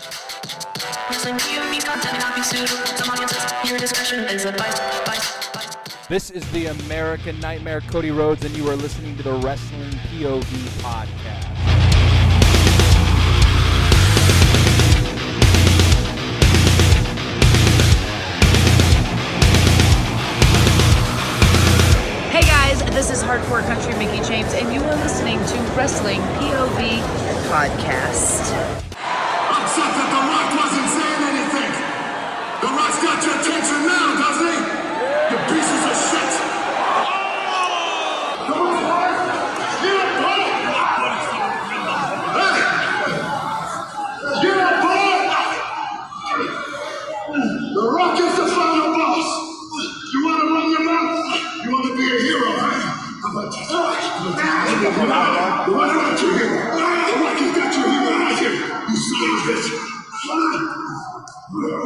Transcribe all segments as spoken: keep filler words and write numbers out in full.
This is the American Nightmare, Cody Rhodes, and you are listening to the Wrestling P O V podcast. Hey guys, this is Hardcore Country Mickey James, and you are listening to Wrestling P O V podcast. Except that The Rock wasn't saying anything. The Rock's got your attention now, doesn't he? You pieces of shit. Come on, boys. Get up, boy. Hey. Get up, boy. The Rock is the final boss. You want to run your mouth? You want to be a hero, huh? How about you? Why not you hero? The Rock has got your hero right here. You son of a bitch. Look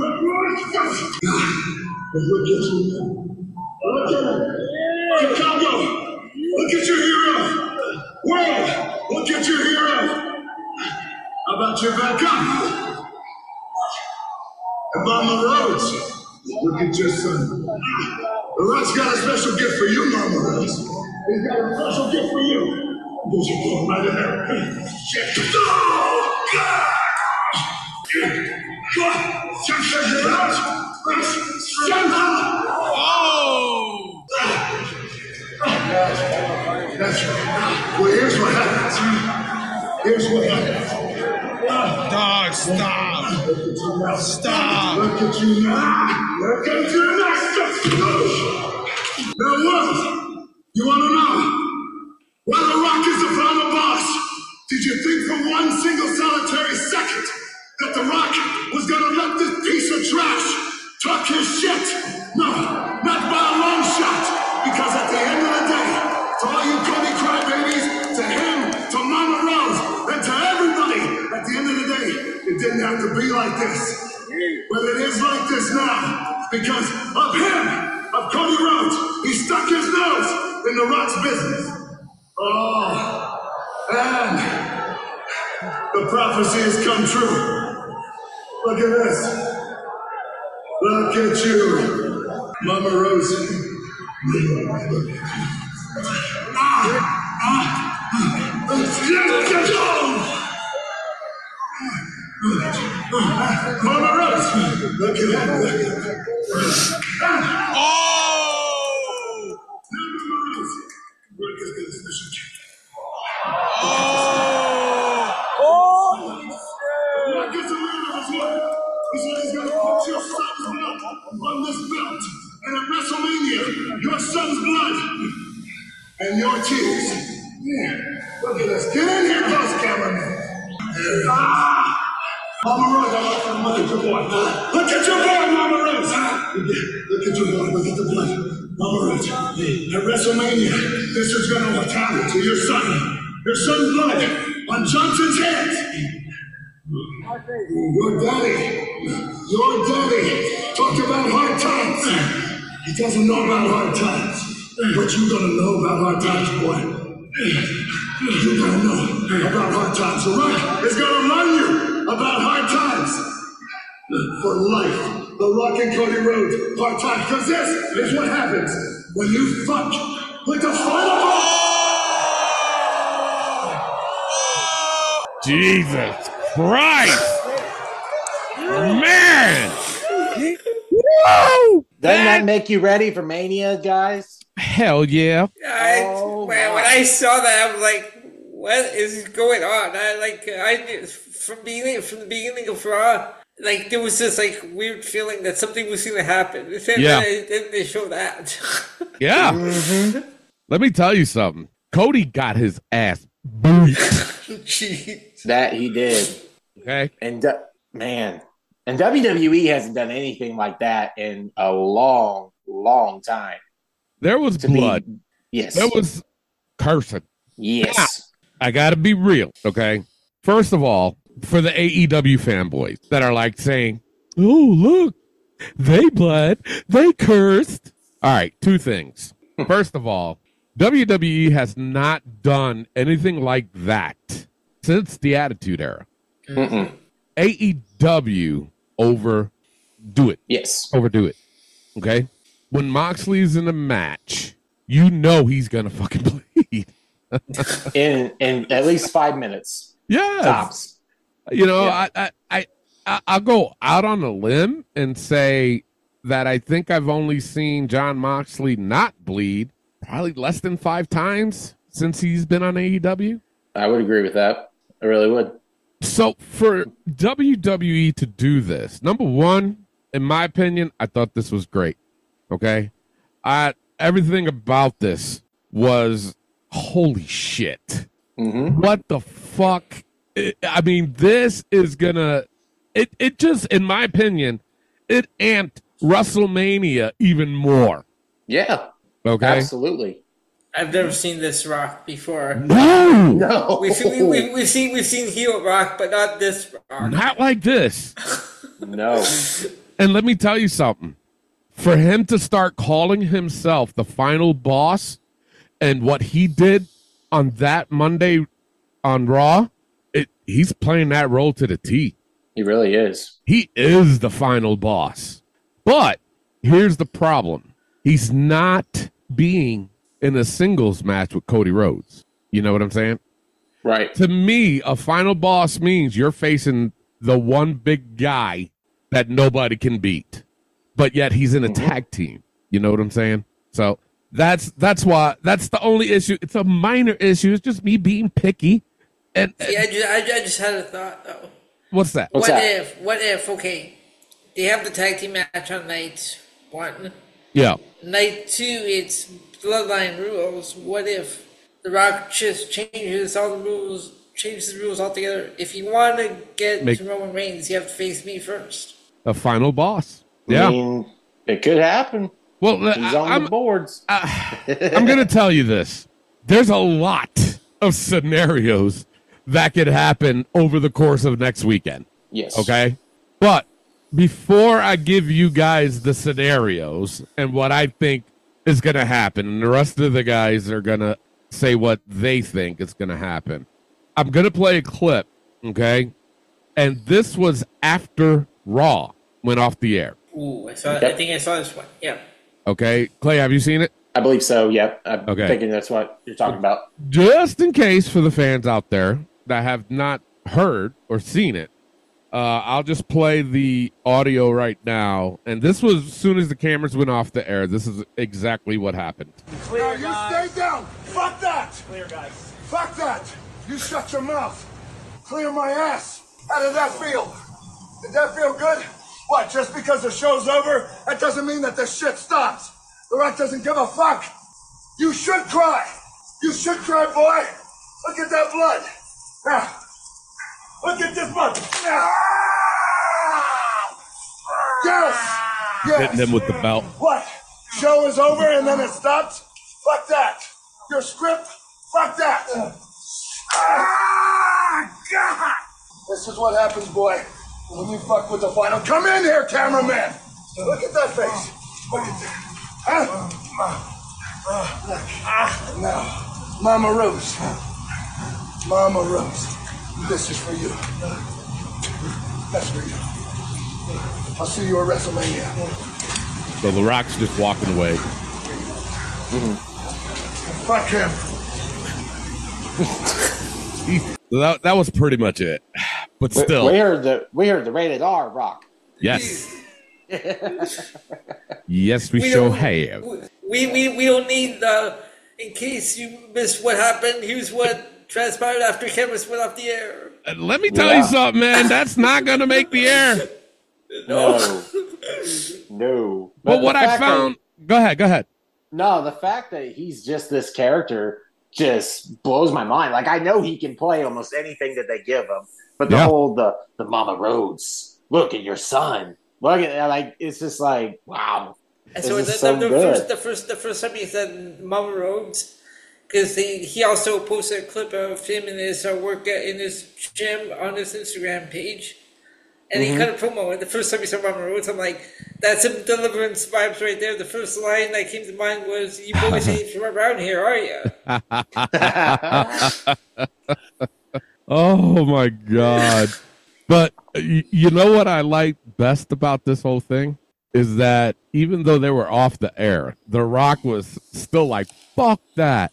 at you now. Look at him. Chicago, look at your hero. World, look at your hero. How about your backup? And Mama Rhodes, look at your son. The Rock's got a special gift for you, Mama Rhodes. He's got a special gift for you. There's your phone right in there. Shit. Oh, God! Oh! That's right. Well, here's what happens. Here's what happens. Dog, stop. Stop. Look at you now. Look at you now. Now what? You want to know why The Rock is the final boss? Did you think for one single solitary second that The Rock was going to let this piece of trash talk his shit? No, not by a long shot. Because at the end of the day, to all you Cody crybabies, to him, to Mama Rose, and to everybody, at the end of the day, it didn't have to be like this. But it is like this now because of him, of Cody Rhodes. He stuck his nose in The Rock's business. Oh, and the prophecy has come true. Look at this. Look at you, Mama Rose. Ah, ah, Mama Rose, look at that. Oh! Look at this. Oh! Rock is a man of his word. He said he's going to put your son's blood on this belt. And at WrestleMania, your son's blood and your tears. Yeah. Look at this. Get in here, those cameramen. Ah! Mama Rose, I like your mother, your boy. Look at your boy, Mama Rose. Look at your boy. Look at the blood. Mama Rose. At WrestleMania, this is going to happen to your son. Your son's blood on Johnson's hands. Your daddy, your daddy talked about hard times. He doesn't know about hard times. But you're gonna know about hard times, boy. You're gonna know about hard times. The Rock is gonna run you about hard times. For life. The Rock and Cody Rhodes, hard times. Because this is what happens when you fuck with the final boss. Jesus Christ! Man! Woo! Doesn't that make you ready for Mania, guys? Hell yeah. I, Oh, man, when I saw that, I was like, what is going on? I like, I from beginning, from the beginning of Raw, like, there was this, like, weird feeling that something was going to happen. And Yeah. then they, they show that. Yeah. Mm-hmm. Let me tell you something. Cody got his ass beat. Jeez. That he did. Okay? And, uh, man, and W W E hasn't done anything like that in a long, long time. There was To blood. be, yes. There was cursing. Yes. I got to be real, okay? First of all, for the A E W fanboys that are like saying, oh, look, they bled, they cursed. All right, two things. First of all, W W E has not done anything like that since the Attitude Era. Mm-mm. A E W overdo it. Yes. Overdo it. Okay? When Moxley's in a match, you know he's going to fucking bleed. in in at least five minutes. Yeah. Tops. You know, Yeah. I, I, I, I'll go out on a limb and say that I think I've only seen John Moxley not bleed probably less than five times since he's been on A E W. I would agree with that. I really would. So for W W E to do this, number one, in my opinion, I thought this was great. Okay, I everything about this was holy shit. Mm-hmm. What the fuck? It- I mean, this is gonna. It it just, in my opinion, it amped WrestleMania even more. Yeah. Okay. Absolutely. I've never seen this Rock before. No, No. We've seen, we, we, we've seen we've seen heel Rock, but not this Rock. not like this. No. And let me tell you something. For him to start calling himself the final boss and what he did on that Monday on Raw, it, he's playing that role to the T. He really is. He is the final boss. But here's the problem. He's not being in a singles match with Cody Rhodes. You know what I'm saying? Right. To me, a final boss means you're facing the one big guy that nobody can beat, but yet he's in a Mm-hmm. tag team. You know what I'm saying? So that's that's why that's the only issue. It's a minor issue. It's just me being picky. And, and See, I just, I, I just had a thought though. what's that? What's what that? if? What if? Okay, they have the tag team match on night one. Yeah. Night two, it's Bloodline rules. What if The Rock just changes all the rules, changes the rules altogether? If you want to get Make- to Roman Reigns, you have to face me first. A final boss. Yeah. I mean, it could happen. Well, He's I, on I'm, the boards. I'm going to tell you this. There's a lot of scenarios that could happen over the course of next weekend. Yes. Okay. But before I give you guys the scenarios and what I think is going to happen, and the rest of the guys are going to say what they think is going to happen, I'm going to play a clip. Okay. And this was after Raw went off the air. Ooh, I saw. Okay. I think I saw this one. Yeah. Okay. Clay, have you seen it? I believe so. Yep. I'm Okay. thinking that's what you're talking about. Just in case for the fans out there that have not heard or seen it, uh, I'll just play the audio right now. And this was as soon as the cameras went off the air. This is exactly what happened. Now you stay down. Fuck that. Clear, guys. Fuck that. You shut your mouth. Clear my ass. How did that feel? Did that feel good? What, just because the show's over, that doesn't mean that the shit stops. The Rock doesn't give a fuck. You should cry. You should cry, boy. Look at that blood. Now, look at this blood. Now. Yes. Yes. Hitting them with the belt. What? Show is over and then it stops? Fuck that. Your script? Fuck that. Ah, God. This is what happens, boy, when you fuck with the final. Come in here, cameraman. Look at that face. Look at that. Huh? Ah, now, Mama Rose. Mama Rose. This is for you. That's for you. I'll see you at WrestleMania. So the Rock's just walking away. Fuck him. So that, that was pretty much it. But We- still, we heard the we heard the rated R Rock. yes. Yes, we, We sure don't- have. We we we don't need the. In case you missed what happened, here's what transpired after cameras went off the air. And let me tell Yeah. you something, man. That's not going to make the air. No. No. But the what I fact that- found. Go ahead. Go ahead. no, the fact that he's just this character just blows my mind. Like I know he can play almost anything that they give him, but the Yeah. whole the the Mama Rhodes, look at your son. Look at like it's just like wow. And This so is the, so the, the good. first the first the first time he said Mama Rhodes, because he he also posted a clip of him in his uh, work at, in his gym on his Instagram page, and Mm-hmm. he cut a promo. And the first time he said Mama Rhodes, I'm like, that's some deliverance vibes right there. The first line that came to mind was, "You boys ain't from around here, are you?" Oh my God. But you, you know what I like best about this whole thing is that even though they were off the air, The Rock was still like, fuck that.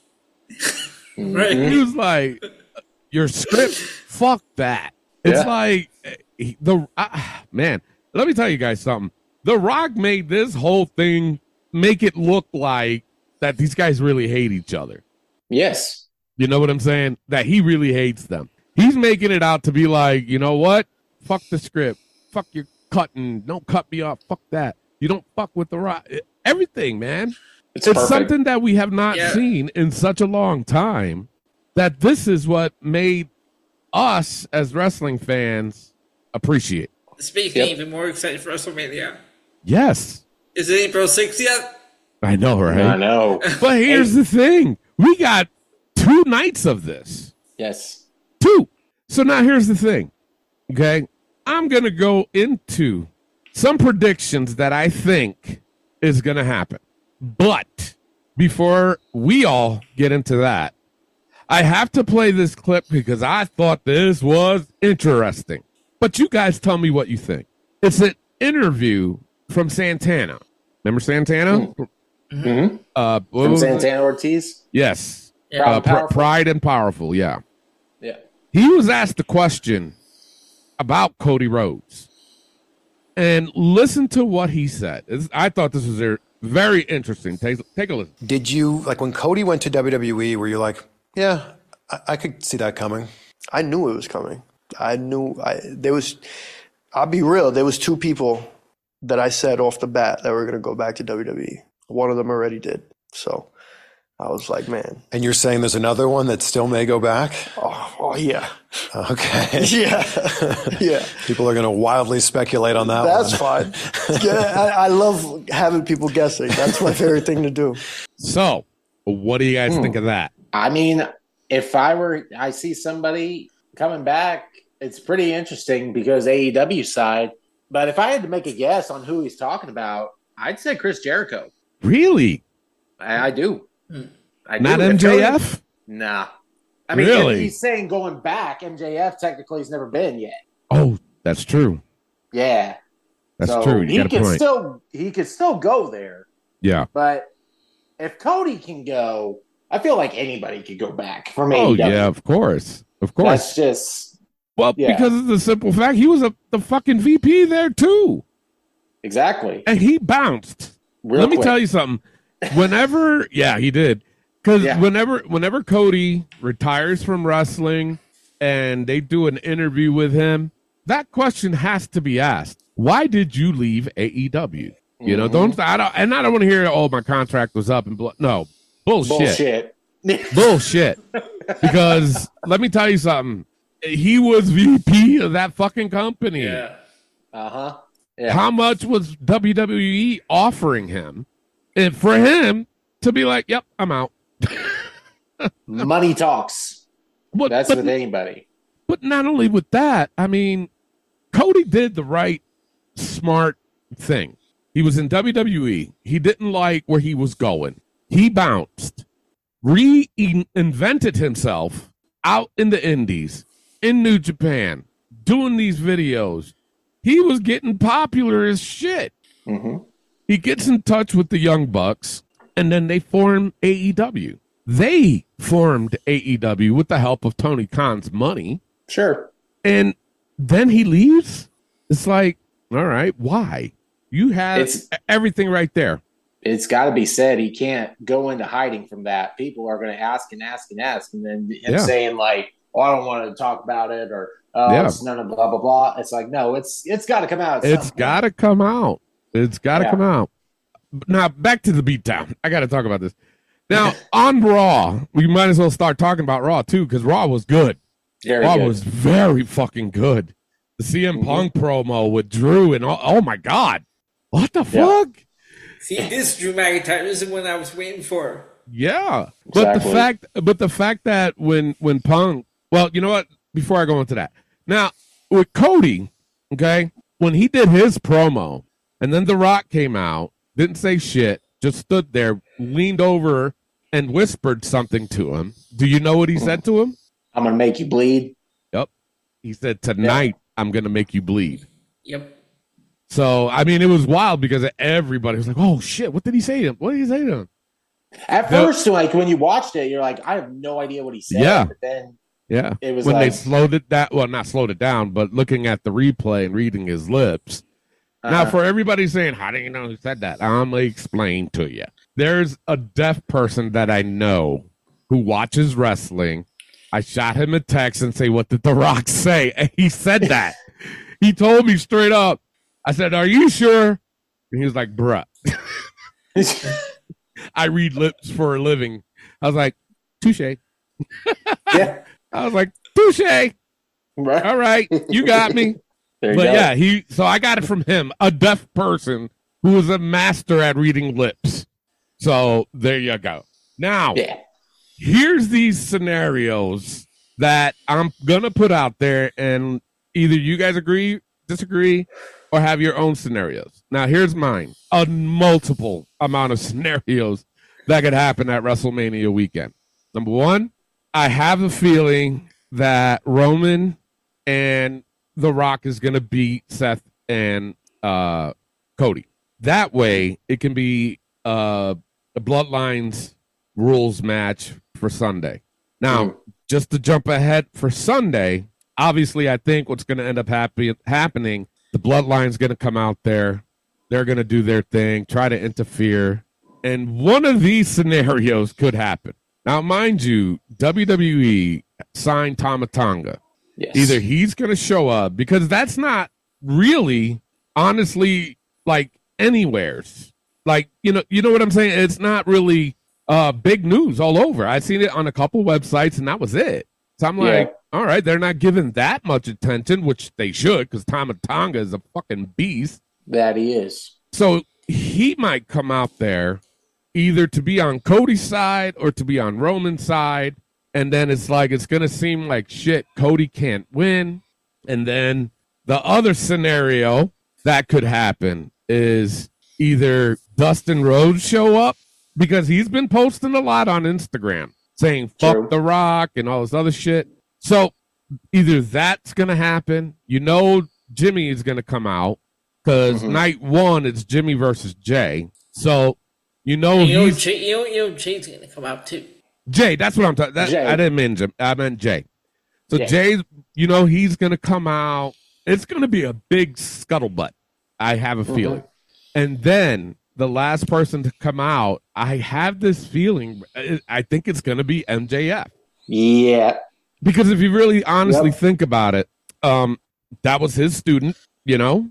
Right. He was like, your script, fuck that. It's Yeah. like, the uh, man, let me tell you guys something. The Rock made this whole thing make it look like that these guys really hate each other. Yes. You know what I'm saying? That he really hates them. He's making it out to be like, you know what? Fuck the script. Fuck your cutting. Don't cut me off. Fuck that. You don't fuck with The Rock. Everything, man. It's, It's perfect. something that we have not Yeah. seen in such a long time. That this is what made us as wrestling fans appreciate. Speaking, Yep. even more excited for WrestleMania. Yes. Is it April sixth yet? I know, right? I know. But here's the thing. We got two nights of this. Yes. Two. So now here's the thing. Okay. I'm going to go into some predictions that I think is going to happen. But before we all get into that, I have to play this clip because I thought this was interesting. But you guys tell me what you think. It's an interview from Santana. Remember Santana? Mm-hmm. Uh, what From was it? Santana Ortiz. Yes. Yeah. Proud Uh, and pr- Powerful. Pride and Powerful, yeah. Yeah. He was asked a question about Cody Rhodes. And listen to what he said. It's- I thought this was a- very interesting. Take, take a listen. Did you, like when Cody went to W W E, were you like, yeah, I, I could see that coming? I knew it was coming. I knew I there was. I'll be real. There was two people that I said off the bat that were going to go back to W W E. One of them already did. So I was like, man, And you're saying there's another one that still may go back? oh, oh yeah, Okay. yeah, yeah. People are going to wildly speculate on that That's one. fine. Yeah, I, I love having people guessing. That's my favorite thing to do. So, what do you guys think of that? I mean, if I were, I see somebody coming back, it's pretty interesting because A E W side. But if I had to make a guess on who he's talking about, I'd say Chris Jericho. Really? I, I do. I do. Not If M J Cody- F? Nah. I mean, Really? if he's saying going back. M J F technically has never been yet. Oh, that's true. Yeah. That's So true. You he got a could point. still he could still go there. Yeah. But if Cody can go, I feel like anybody could go back from Oh, A E W. yeah, of course. Of course. That's just Well, yeah. because of the simple fact he was a the fucking V P there too. exactly. And he bounced. Real Let me quick. tell you something. Whenever, yeah, he did. Because Yeah. whenever, whenever Cody retires from wrestling and they do an interview with him, that question has to be asked: why did you leave A E W? You know, Mm-hmm. don't I don't, and I don't want to hear, oh, my contract was up and blah. No, bullshit, Bullshit. bullshit. Because let me tell you something. He was V P of that fucking company. Yeah. Uh huh. Yeah. How much was W W E offering him? And for him to be like, yep, I'm out. Money talks. But, That's but, with anybody. but not only with that, I mean, Cody did the right, smart thing. He was in W W E. He didn't like where he was going. He bounced, reinvented himself out in the indies, in New Japan, doing these videos. He was getting popular as shit. hmm He gets in touch with the Young Bucks, and then they form A E W. They formed A E W with the help of Tony Khan's money, Sure. and then he leaves. It's like, all right, why? You had It's- everything right there. It's got to be said. He can't go into hiding from that. People are going to ask and ask and ask, and then him Yeah. saying like, "Oh, I don't want to talk about it," or "Oh, Yeah. it's none of blah blah blah." It's like, no, it's it's got to come out. at It's some got to come out. It's got to Yeah. come out. Now, back to the beatdown. I got to talk about this. Now, on Raw, we might as well start talking about Raw, too, because Raw was good. point. Very Raw good. was very fucking good. The C M Mhm. Punk promo with Drew and all, oh my God. What the Yeah. fuck? See, this Drew McIntyre is the one I was waiting for. Yeah. But the Exactly. fact but the fact that when when Punk, well, you know what? Before I go into that. Now, with Cody, okay, when he did his promo and then The Rock came out, didn't say shit, just stood there, leaned over and whispered something to him. Do you know what he said to him? I'm going to make you bleed. He said, tonight I'm going to make you bleed. Yep. So, I mean, it was wild because everybody was like, oh, shit, what did he say to him? What did he say to him? At The- first, like when you watched it, you're like, I have no idea what he said. Yeah. But then Yeah. it was when like, they slowed it down, well, not slowed it down, but looking at the replay and reading his lips. Now, uh-huh. for everybody saying, how do you know who said that? I'm going to explain to you. There's a deaf person that I know who watches wrestling. I shot him a text and say, what did The Rock say? And he said that. He told me straight up. I said, are you sure? And he was like, bruh. I read lips for a living. I was like, touche. yeah. I was like, touche. Right. All right, you got me. There you But go. yeah, he. So I got it from him, a deaf person who is a master at reading lips. So there you go. Now, Yeah. here's these scenarios that I'm gonna put out there, and either you guys agree, disagree, or have your own scenarios. Now, here's mine: a multiple amount of scenarios that could happen at WrestleMania weekend. Number one, I have a feeling that Roman and The Rock is going to beat Seth and uh, Cody. That way, it can be uh, a Bloodlines rules match for Sunday. Now, Mm. just to jump ahead for Sunday, obviously, I think what's going to end up happy, happening, the Bloodline's going to come out there. They're going to do their thing, try to interfere. And one of these scenarios could happen. Now, mind you, W W E signed Tama Tonga. Yes. Either he's going to show up, because that's not really, honestly, like anywheres. Like, you know, you know what I'm saying? It's not really uh, big news all over. I've seen it on a couple websites, and that was it. So I'm like, Yeah. all right, they're not giving that much attention, which they should, because Tama Tonga is a fucking beast. That he is. So he might come out there either to be on Cody's side or to be on Roman's side. And then it's like, it's going to seem like shit, Cody can't win. And then the other scenario that could happen is either Dustin Rhodes show up, because he's been posting a lot on Instagram saying fuck True. The Rock and all this other shit. So either that's going to happen. You know, Jimmy is going to come out because Mhm. night one, it's Jimmy versus Jay. So, you know, You know, he's Jay, you know, you know, Jay's gonna come out too. Jay. That's what I'm talking. Jay. I didn't mean Jim. I meant Jay. So Yeah. Jay, you know, he's going to come out. It's going to be a big scuttlebutt. I have a Mhm. feeling. And then the last person to come out, I have this feeling, I I think it's going to be M J F. Yeah. Because if you really honestly Yep. think about it, um, that was his student, you know?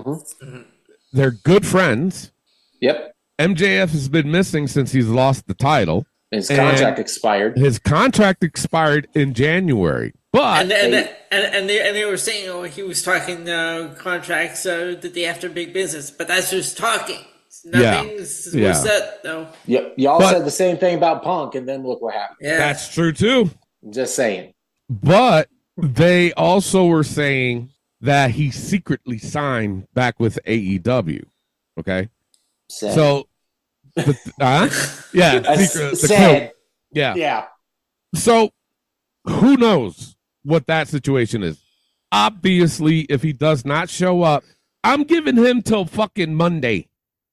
hmm They're good friends. Yep. M J F has been missing since he's lost the title. His And- contract expired. His contract expired in January. But And and, they- and and they and they were saying, oh, he was talking uh, contracts uh, the day after big business, but that's just talking. Yeah. Nothing's Yeah. was set though. Yep. Y'all But- said the same thing about Punk, and then look what happened. Yeah, that's true too. Just saying. But they also were saying that he secretly signed back with A E W. Okay. Sad. So, the, huh? Yeah. That's secret- the sad. quote. Yeah. Yeah. So, who knows what that situation is? Obviously, if he does not show up, I'm giving him till fucking Monday.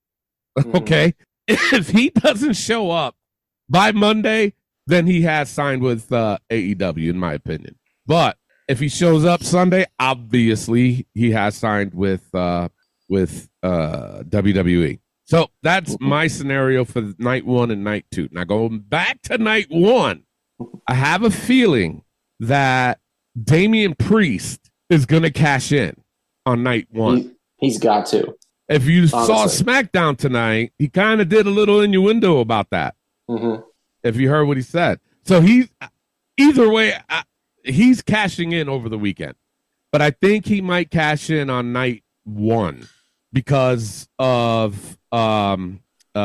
Mhm. Okay. If he doesn't show up by Monday, then he has signed with uh, A E W, in my opinion. But if he shows up Sunday, obviously he has signed with uh, with uh, W W E. So that's my scenario for night one and night two. Now going back to night one, I have a feeling that Damian Priest is going to cash in on night one. He, he's got to. If you saw Honestly. SmackDown tonight, he kind of did a little innuendo about that. hmm If you heard what he said, so he's either way, I, he's cashing in over the weekend. But I think he might cash in on night one because of um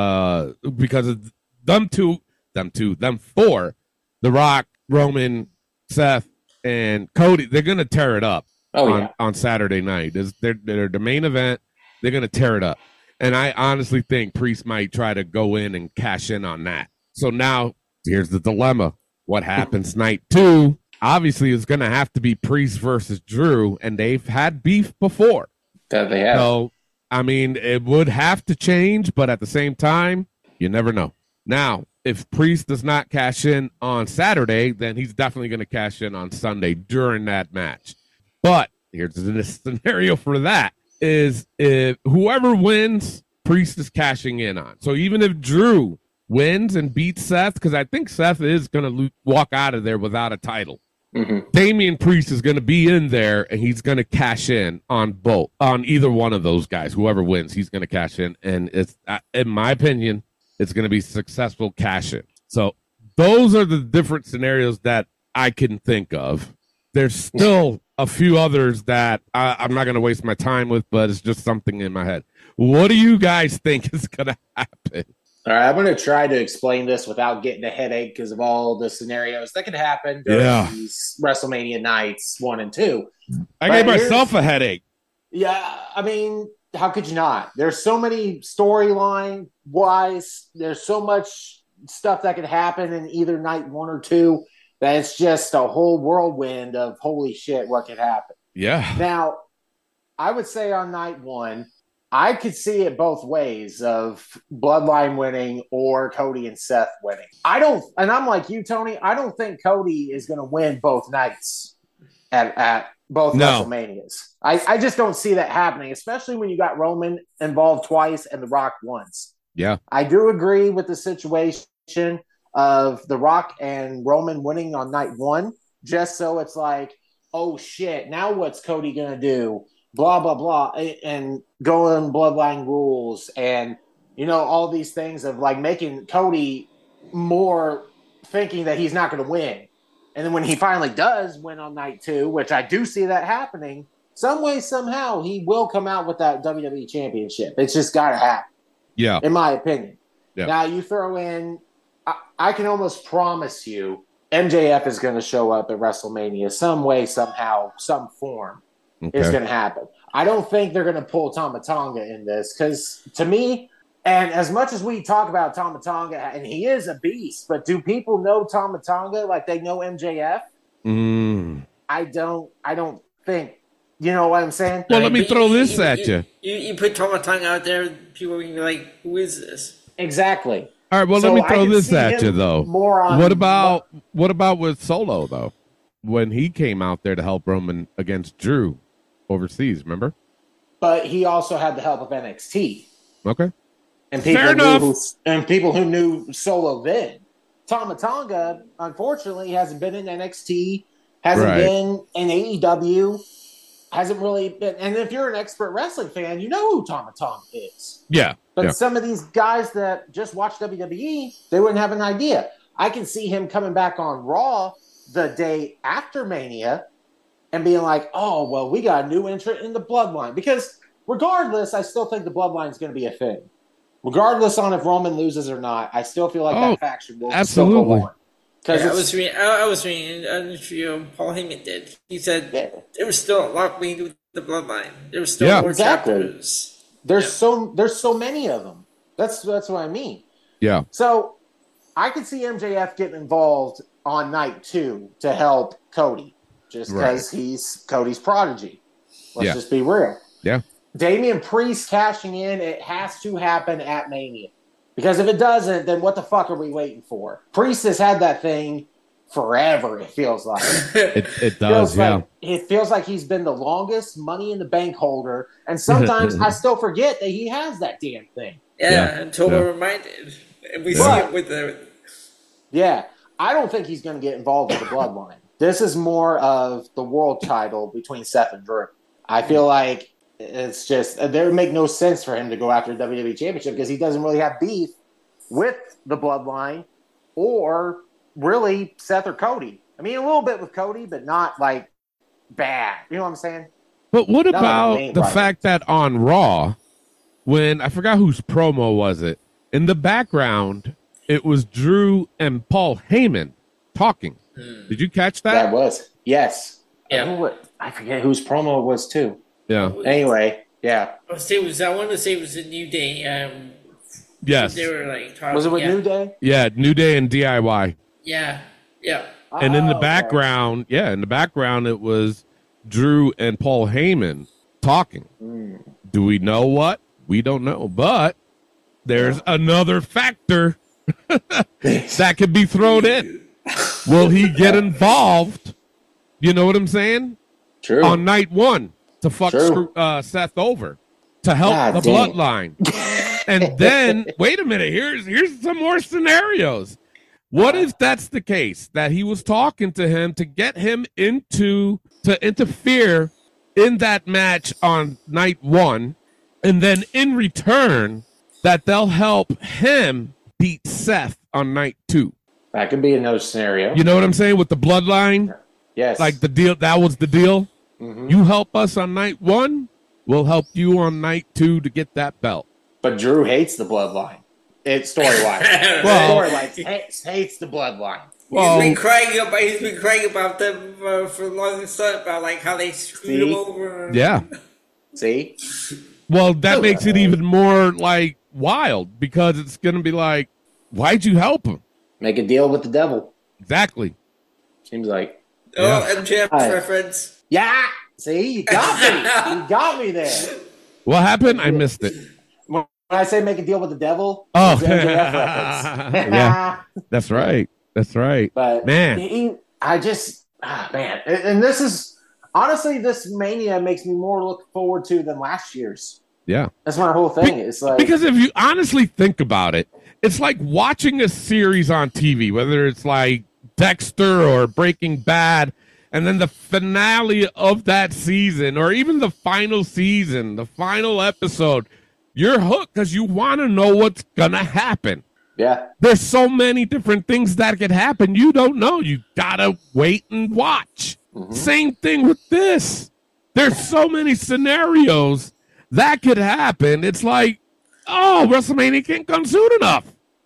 uh because of them two, them two, them four, The Rock, Roman, Seth, and Cody. They're gonna tear it up Oh on, yeah. on Saturday night. It's, they're, they're the main event. They're going to tear it up. And I honestly think Priest might try to go in and cash in on that. So now here's the dilemma. What happens night two? obviously it's going to have to be Priest versus Drew, and they've had beef before. That they have. So, I mean, it would have to change, but at the same time, you never know. Now, if Priest does not cash in on Saturday, then he's definitely going to cash in on Sunday during that match. But here's the scenario for that is if whoever wins, Priest is cashing in on. So even if Drew wins and beats Seth, because I think Seth is going to lo- walk out of there without a title, mm-hmm. Damian Priest is going to be in there, and he's going to cash in on both, on either one of those guys. Whoever wins, he's going to cash in. And it's, uh, in my opinion, it's going to be successful cash in. So those are the different scenarios that I can think of. There's still a few others that I, I'm not going to waste my time with, but it's just something in my head. What do you guys think is going to happen? All right, I'm going to try to explain this without getting a headache because of all the scenarios that could happen during yeah. these WrestleMania nights one and two. I but gave myself a headache. Yeah, I mean, how could you not? There's so many storyline-wise. There's so much stuff that could happen in either night one or two that it's just a whole whirlwind of holy shit, what could happen. Yeah. Now, I would say on night one, I could see it both ways of Bloodline winning or Cody and Seth winning. I don't, and I'm like you, Tony, I don't think Cody is going to win both nights at, at both no. WrestleManias. I, I just don't see that happening, especially when you got Roman involved twice and The Rock once. Yeah. I do agree with the situation of The Rock and Roman winning on night one, just so it's like, oh shit, now what's Cody going to do? Blah, blah, blah, and going Bloodline rules and, you know, all these things of like making Cody more thinking that he's not going to win. And then when he finally does win on night two, which I do see that happening, some way, somehow, he will come out with that W W E championship. It's just got to happen. Yeah. In my opinion. Yeah. Now, you throw in, I, I can almost promise you, M J F is going to show up at WrestleMania some way, somehow, some form. Okay. Is going to happen. I don't think they're going to pull Tama Tonga in this because, to me, and as much as we talk about Tama Tonga, and he is a beast, but do people know Tama Tonga like they know M J F? Mm. I don't. I don't think. You know what I'm saying? Well, I let mean, me throw you, this you, at you. You, you put Tama Tonga out there, people are going to be like, "Who is this?" Exactly. All right. Well, so let me throw this at you though. More on what about what, what about with Solo though? When he came out there to help Roman against Drew overseas, remember? But he also had the help of N X T. Okay. And people Fair knew enough. Who, and people who knew Solo then. Tama Tonga, unfortunately, hasn't been in N X T, hasn't Right. been in A E W, hasn't really been. And if you're an expert wrestling fan, you know who Tama Tonga is. Yeah. But yeah. some of these guys that just watch W W E, they wouldn't have an idea. I can see him coming back on Raw the day after Mania and being like, oh, well, we got a new entrant in the Bloodline. Because regardless, I still think the Bloodline is going to be a thing. Regardless on if Roman loses or not, I still feel like Oh, that faction will absolutely. still go on. Yeah, I was reading. I, I was reading an interview Paul Heyman did. He said Yeah. there was still a lot we with the Bloodline. There was still Yeah. more Exactly. chapters. There's Yeah. so there's so many of them. That's that's what I mean. Yeah. So I could see M J F getting involved on night two to help Cody, just because Right. he's Cody's prodigy. Let's Yeah. just be real. Yeah. Damian Priest cashing in, it has to happen at Mania. Because if it doesn't, then what the fuck are we waiting for? Priest has had that thing forever, it feels like. It, it feels does, yeah. like it feels like he's been the longest money in the bank holder. And sometimes I still forget that he has that damn thing. Yeah, Yeah. until Yeah. we're reminded. And we Yeah. see it with the. Yeah. I don't think he's going to get involved with the bloodline. This is more of the world title between Seth and Drew. I feel like it's just, there would make no sense for him to go after the W W E Championship because he doesn't really have beef with the bloodline or really Seth or Cody. I mean, a little bit with Cody, but not like bad. You know what I'm saying? But what Not like a about main the rival. fact that on Raw, when I forgot whose promo was it, in the background, it was Drew and Paul Heyman talking. Did you catch that? That was. Yes. Yeah. I, what, I forget whose promo it was too. Yeah. Anyway, yeah. I was say it was. I want to say it was a New Day. Um, Yes. they were like talking. Was it with yeah. New Day? Yeah, New Day and D I Y. Yeah, yeah. And in the Oh, okay. background, yeah, in the background, it was Drew and Paul Heyman talking. Mm. Do we know what? We don't know. But there's Yeah. another factor that could be thrown in. Will he get involved? You know what I'm saying? True. On night one to fuck True. screw, uh, Seth over to help God the damn. bloodline. And then, wait a minute, here's here's some more scenarios. What if that's the case, that he was talking to him to get him into, to interfere in that match on night one, and then in return, that they'll help him beat Seth on night two? That could be another scenario. You know what I'm saying with the bloodline? Yes. Like the deal, that was the deal. Mhm. You help us on night one, we'll help you on night two to get that belt. But Drew hates the bloodline. It's story-wise. Well- story-wise. Hates, hates the bloodline. Well, he's been crying about he's been crying about them uh, for a long time about like how they screwed See? him over. yeah. See? Well, that makes it even more like wild because it's going to be like, why'd you help him? Make a deal with the devil. Exactly. Seems like. Oh, Yeah. M J F Hi. reference. Yeah. See? You got me. You got me there. What happened? I missed it. When I say make a deal with the devil, Oh. it's an M J F reference. Yeah. That's right. That's right. But Man. he- I just, ah, man, and, and this is honestly, this Mania makes me more look forward to than last year's. Yeah. That's my whole thing. It's like Because if you honestly think about it, it's like watching a series on T V, whether it's like Dexter or Breaking Bad, and then the finale of that season, or even the final season, the final episode, you're hooked because you want to know what's going to happen. yeah, There's so many different things that could happen. You don't know. You got to wait and watch. Mm-hmm. Same thing with this. There's so many scenarios that could happen. It's like, oh, WrestleMania can't come soon enough.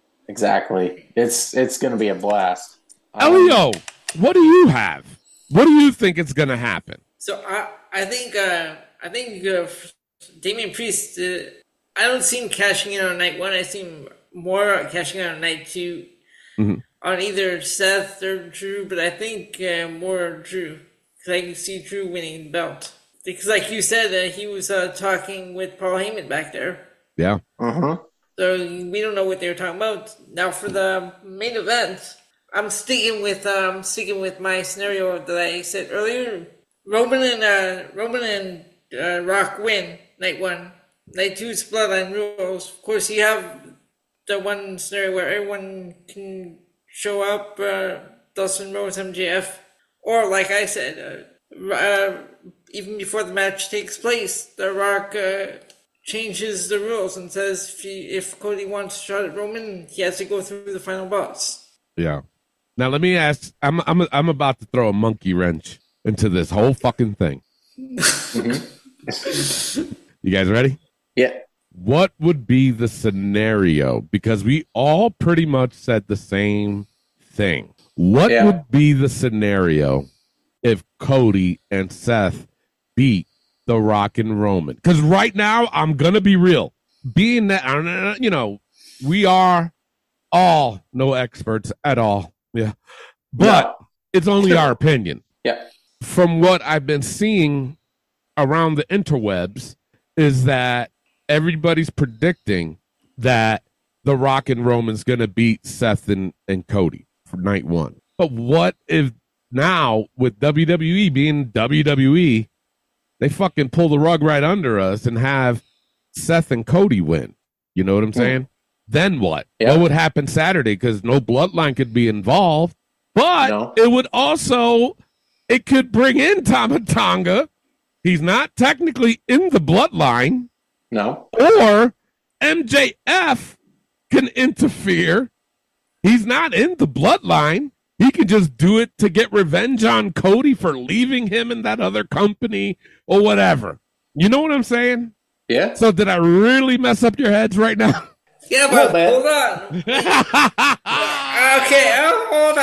exactly. It's it's gonna be a blast. Um, Elio, what do you have? What do you think is going to happen? So I I think uh, I think uh, Damian Priest. Uh, I don't see him cashing in on night one. I see him more cashing in on night two, Mhm. on either Seth or Drew. But I think uh, more Drew because I can see Drew winning the belt. Because, like you said, uh, he was uh, talking with Paul Heyman back there. Yeah. mhm. So we don't know what they were talking about. Now for the main event, I'm sticking with um sticking with my scenario that I said earlier. Roman and uh Roman and uh, Rock win night one. Night two is Bloodline rules. Of course, you have the one scenario where everyone can show up. Uh, Dustin Rhodes, M J F, or like I said, uh, uh, even before the match takes place, The Rock uh, changes the rules and says if, he, if Cody wants a shot at Roman, he has to go through the final boss. Yeah. Now let me ask. I'm I'm I'm about to throw a monkey wrench into this whole fucking thing. You guys ready? Yeah. What would be the scenario? Because we all pretty much said the same thing. What Yeah. would be the scenario if Cody and Seth beat The Rock and Roman? Because right now, I'm going to be real. Being that, uh, you know, we are all no experts at all. Yeah. But No. it's only our opinion. Yeah. From what I've been seeing around the interwebs is that everybody's predicting that The Rock and Roman's going to beat Seth and, and Cody for night one. But what if now with W W E being W W E, they fucking pull the rug right under us and have Seth and Cody win? You know what I'm saying? Then what? Yeah. What would happen Saturday? Because no bloodline could be involved. But No. it would also, it could bring in Tama Tonga. He's not technically in the bloodline. No. Or M J F can interfere. He's not in the bloodline. He can just do it to get revenge on Cody for leaving him in that other company or whatever. You know what I'm saying? Yeah. So did I really mess up your heads right now? Yeah, No, but man. hold on. Okay, oh, hold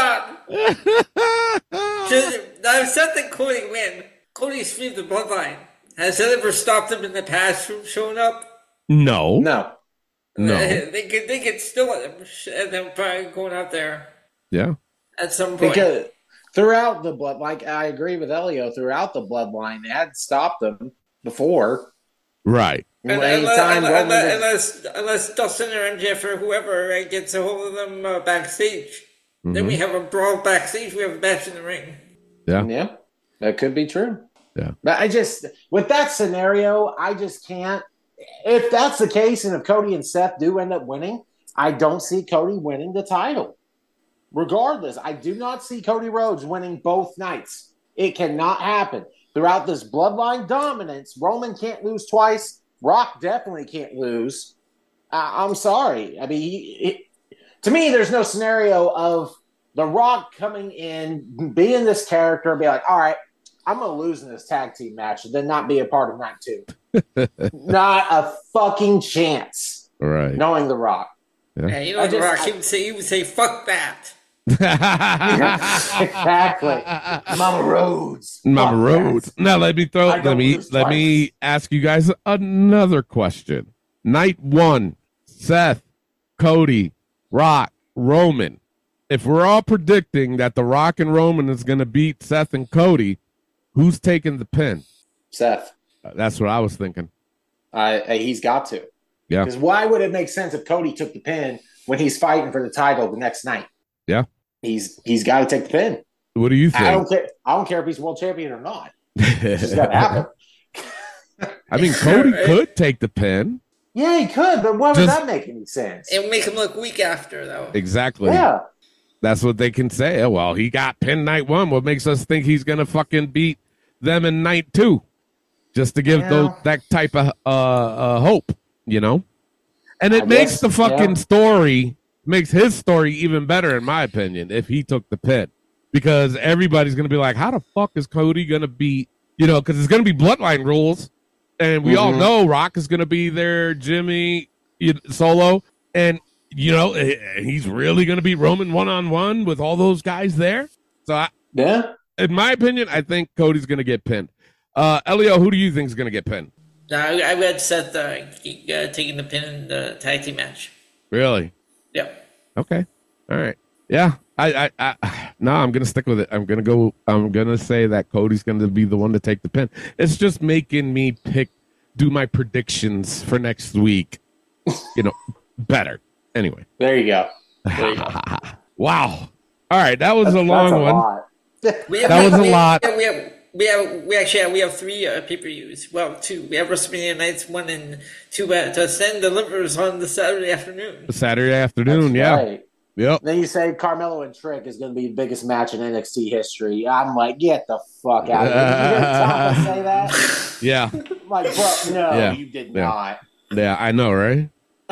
on. Just, now, Seth and Cody win. Cody's free of the bloodline. Has that ever stopped him in the past from showing up? No. No. No. They could, they could still end up probably going out there Yeah. at some point. Because throughout the blood, like I agree with Elio, throughout the bloodline, they had stopped them before. Right. And, Anytime unless, Roman unless, was- unless, unless Dustin or M J F or whoever right, gets a hold of them uh, backstage, then we have a brawl backstage. We have a match in the ring. Yeah. Yeah, that could be true. Yeah. But I just, with that scenario, I just can't. If that's the case, and if Cody and Seth do end up winning, I don't see Cody winning the title. Regardless, I do not see Cody Rhodes winning both nights. It cannot happen. Throughout this bloodline dominance, Roman can't lose twice. Rock definitely can't lose. Uh, I'm sorry. I mean, he, he, to me, there's no scenario of The Rock coming in, being this character, and be like, all right, I'm going to lose in this tag team match and then not be a part of night two. Not a fucking chance. Right. Knowing The Rock. Yeah, yeah you know, I The just- Rock, I- he would say, he would say, fuck that. Exactly. Mama Rhodes. Mama Fuck Rhodes. that. Now let me throw. I Let don't me lose let me twice. ask you guys another question. Night one: Seth, Cody, Rock, Roman. If we're all predicting that The Rock and Roman is going to beat Seth and Cody, who's taking the pin? Seth. Uh, That's what I was thinking. I, I, he's got to. Yeah. Because why would it make sense if Cody took the pin when he's fighting for the title the next night? Yeah. He's he's got to take the pin. What do you I don't think? care. I don't care if he's world champion or not. It's just got to happen. I mean, Cody could take the pin. Yeah, he could, but why would Just- that make any sense? It would make him look weak after, though. Exactly. Yeah. That's what they can say. Oh, well, he got pinned night one. What makes us think he's gonna fucking beat them in night two? Just to give Yeah. those that type of uh, uh hope, you know? And it I makes guess, the fucking yeah. story makes his story even better, in my opinion, if he took the pin. Because everybody's gonna be like, how the fuck is Cody gonna beat, you know, because it's gonna be bloodline rules. And we all Mhm. know Rock is gonna be there, Jimmy you, Solo, and you know, eh, eh, he's really going to be Roman one-on-one with all those guys there. So, I, Yeah. in my opinion, I think Cody's going to get pinned. Uh, Elio, who do you think is going to get pinned? No, I, I read Seth uh, uh, taking the pin in the tag team match. Really? Yep. Okay. All right. Yeah. I, I, I no, I'm going to stick with it. I'm going to go, I'm going to say that Cody's going to be the one to take the pin. It's just making me pick, do my predictions for next week, you know, better. Anyway. There you go. There you go. Wow. All right. That was a That's long a one. lot. We have, That we, was a we, lot. We have, we have, we actually have, we have three uh, pay-per-views. Well, two. We have WrestleMania nights one and two uh, to send delivers on the Saturday afternoon. Saturday afternoon. That's yeah. right. Yep. Then you say Carmelo and Trick is going to be the biggest match in N X T history. I'm like, get the fuck out of here. Did you hear Ciampa say that? Yeah. I'm like, bro, no, Yeah. you did Yeah. not. Yeah. I know, right?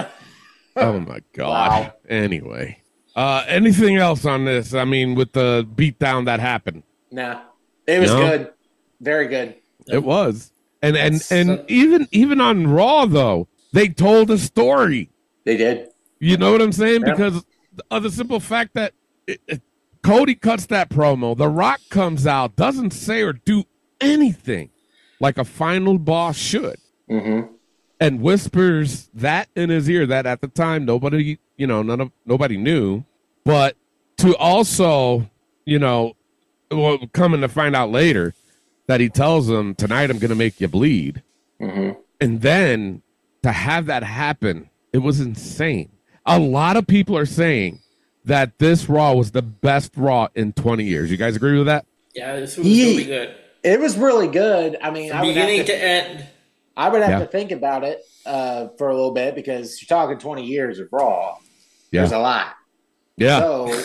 Oh my God. Wow. Anyway. Uh, anything else on this? I mean, with the beatdown that happened, Nah. It was No? good. Very good. it was, and and That's and so- even even on Raw though, they told a story. They did. You know what I'm saying? Yeah. Because of the simple fact that it, it- Cody cuts that promo, The Rock comes out, doesn't say or do anything like a final boss should, Mm-hmm. and whispers that in his ear that at the time nobody, you know, none of nobody knew, but to also, you know, well, coming to find out later that he tells him tonight I'm going to make you bleed, Mm-hmm. and then to have that happen, it was insane. A lot of people are saying that this Raw was the best Raw in twenty years. You guys agree with that? Yeah, this was Ye- really good. It was really good. I mean, I From would, have beginning to, to end. I would have Yeah. to think about it uh, for a little bit because you're talking twenty years of Raw. Yeah. There's a lot. Yeah. So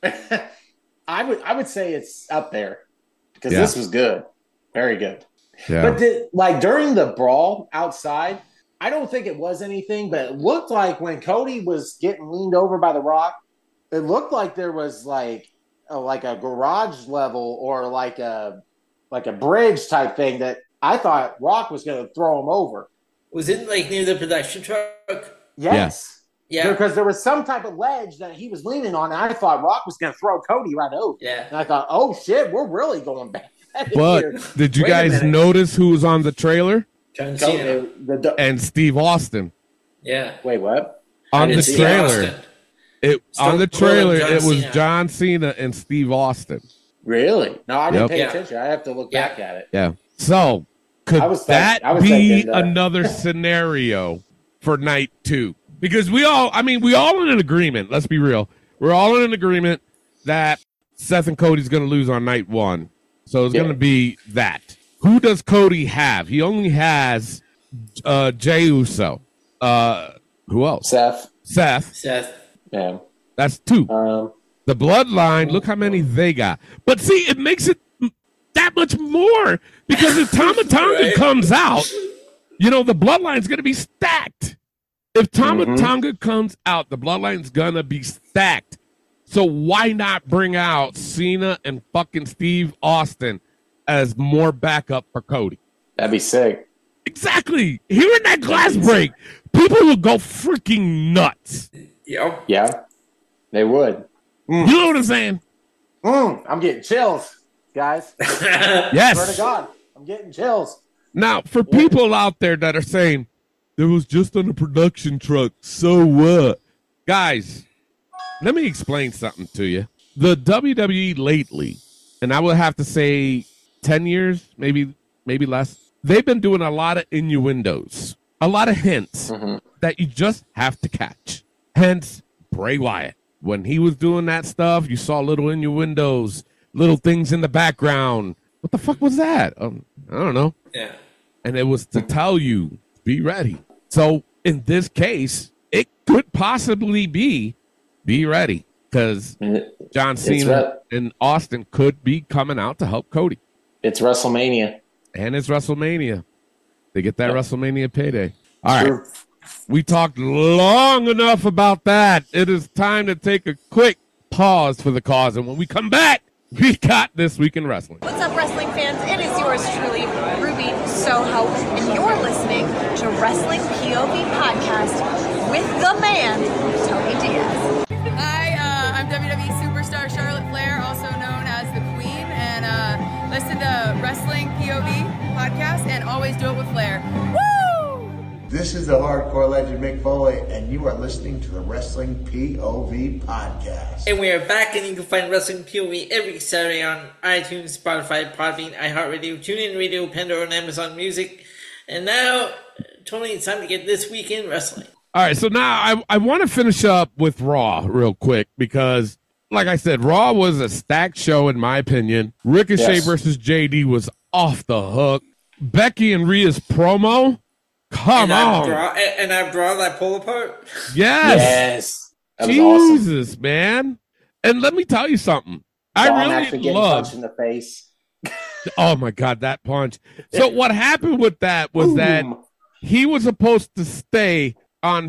I would I would say it's up there because Yeah. this was good, very good. Yeah. But did, like during the brawl outside, I don't think it was anything, but it looked like when Cody was getting leaned over by the Rock, it looked like there was like a, like a garage level or like a like a bridge type thing that I thought Rock was going to throw him over. Was it like near the production truck? Yes. Yeah. Because there was some type of ledge that he was leaning on, and I thought Rock was going to throw Cody right over. Yeah. And I thought, oh shit, we're really going back. But here. did you Wait a guys minute. notice who was on the trailer? John Cena. Cody, the, the, And Steve Austin. Yeah. wait, what? On didn't the see trailer. Austin. It Stone on the Cold and trailer John it was Cena. John Cena and Steve Austin. Really? No, I didn't Yep. pay Yeah. attention. I have to look Yeah. back at it. Yeah. So could I was that think- I was be thinking that- another scenario for night two? Because we all, I mean, we all in an agreement. Let's be real. We're all in an agreement that Seth and Cody's going to lose on night one. So it's Yeah. going to be that. Who does Cody have? He only has uh, Jey Uso. Uh, who else? Seth. Seth. Seth. Yeah. That's two. Um, The Bloodline, look how many they got. But see, it makes it that much more because if Tama Tonga Right. comes out, you know, the Bloodline's going to be stacked. If Tama Mhm. Tonga comes out, the Bloodline's going to be stacked. So why not bring out Cena and fucking Steve Austin as more backup for Cody? that'd be sick. Exactly. Hearing that glass break, people will go freaking nuts. Yep. Yeah, they would. You know what I'm saying? Mm, I'm getting chills, guys. Yes. Swear to God, I'm getting chills. Now, for people out there that are saying, there was just on a production truck, so what? Guys, let me explain something to you. The W W E lately, and I would have to say ten years, maybe maybe less, they've been doing a lot of innuendos, a lot of hints Mm-hmm. that you just have to catch. Hence, Bray Wyatt. When he was doing that stuff, you saw little innuendos, little things in the background. What the fuck was that? Um, I don't know. Yeah. And it was to tell you, be ready. So in this case, it could possibly be, be ready. Because John It's Cena and Austin could be coming out to help Cody. It's WrestleMania. And it's WrestleMania. They get that Yeah. WrestleMania payday. All right. True. We talked long enough about that. It is time to take a quick pause for the cause. And when we come back, we got This Week in Wrestling. What's up, wrestling fans? It is yours truly, Ruby Soho, and you're listening to Wrestling P O V Podcast with the man, Tony Diaz. Hi, uh, I'm W W E superstar Charlotte Flair, also known as the Queen, and uh, listen to Wrestling P O V Podcast and always do it with Flair. Woo! This is the hardcore legend Mick Foley, and you are listening to the Wrestling P O V Podcast. And we are back, and you can find Wrestling P O V every Saturday on iTunes, Spotify, Podbean, iHeartRadio, TuneIn Radio, Pandora, and Amazon Music. And now, Tony, it's time to get This Week in Wrestling. All right, so now I, I want to finish up with Raw real quick because, like I said, Raw was a stacked show in my opinion. Ricochet Yes. versus J D was off the hook. Becky and Rhea's promo, come and I on. draw, and I draw that pull apart. Yes. Yes. That was awesome. Jesus, man. And let me tell you something. I Dawn really actually getting love. punched in the face. Oh my God, that punch. So what happened with that was that Boom. he was supposed to stay on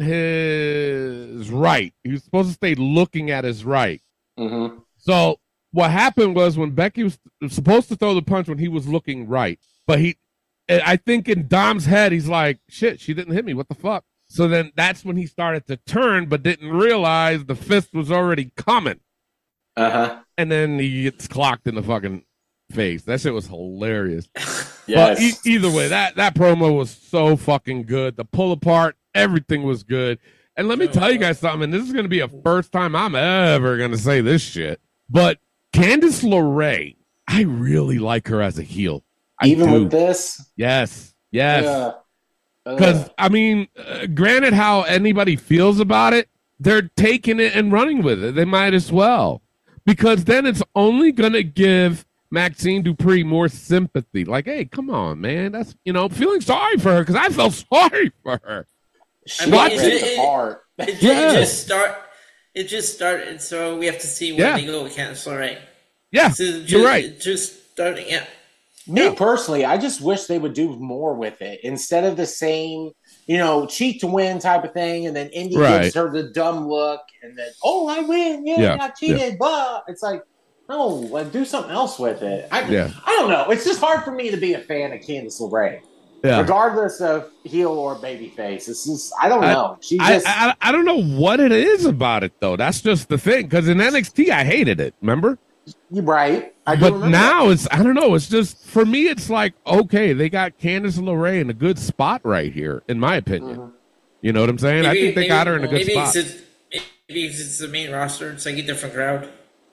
his right. He was supposed to stay looking at his right. Mm-hmm. So what happened was when Becky was supposed to throw the punch when he was looking right, but he, I think in Dom's head, he's like, shit, she didn't hit me. What the fuck? So then that's when he started to turn, but didn't realize the fist was already coming. Uh-huh. And then he gets clocked in the fucking face. That shit was hilarious. Yes. But e- either way, that, that promo was so fucking good. The pull apart, everything was good. And let me tell you guys something. This is going to be a first time I'm ever going to say this shit. But Candice LeRae, I really like her as a heel. I Even do. with this? Yes. Yes. Yeah. Because, I mean, uh, granted how anybody feels about it, they're taking it and running with it. They might as well. Because then it's only going to give Maxine Dupree more sympathy. Like, hey, come on, man. That's, you know, feeling sorry for her because I felt sorry for her. She What? ripped it apart. It, ju- Yes. it just start. It just started, so we have to see where Yeah. they go with Candice LeRae. Yeah, So just, you're right. Just starting, yeah. Me Yeah. personally, I just wish they would do more with it instead of the same, you know, cheat to win type of thing, and then Indy Right. gives her the dumb look, and then oh, I win, yeah, Yeah, I cheated, blah. It's like, no, like do something else with it. I, Yeah. I don't know. It's just hard for me to be a fan of Candice LeRae, Yeah. regardless of heel or babyface. It's just I don't I- know. She I, just I, I don't know what it is about it, though. That's just the thing. Because in N X T, I hated it. Remember? you're right. I do But remember now it's, I don't know. It's just, for me, it's like, okay, they got Candice LeRae in a good spot right here, in my opinion. Mhm. You know what I'm saying? I think they got her in a good maybe spot. It's just, maybe it's the main roster. It's like a different crowd.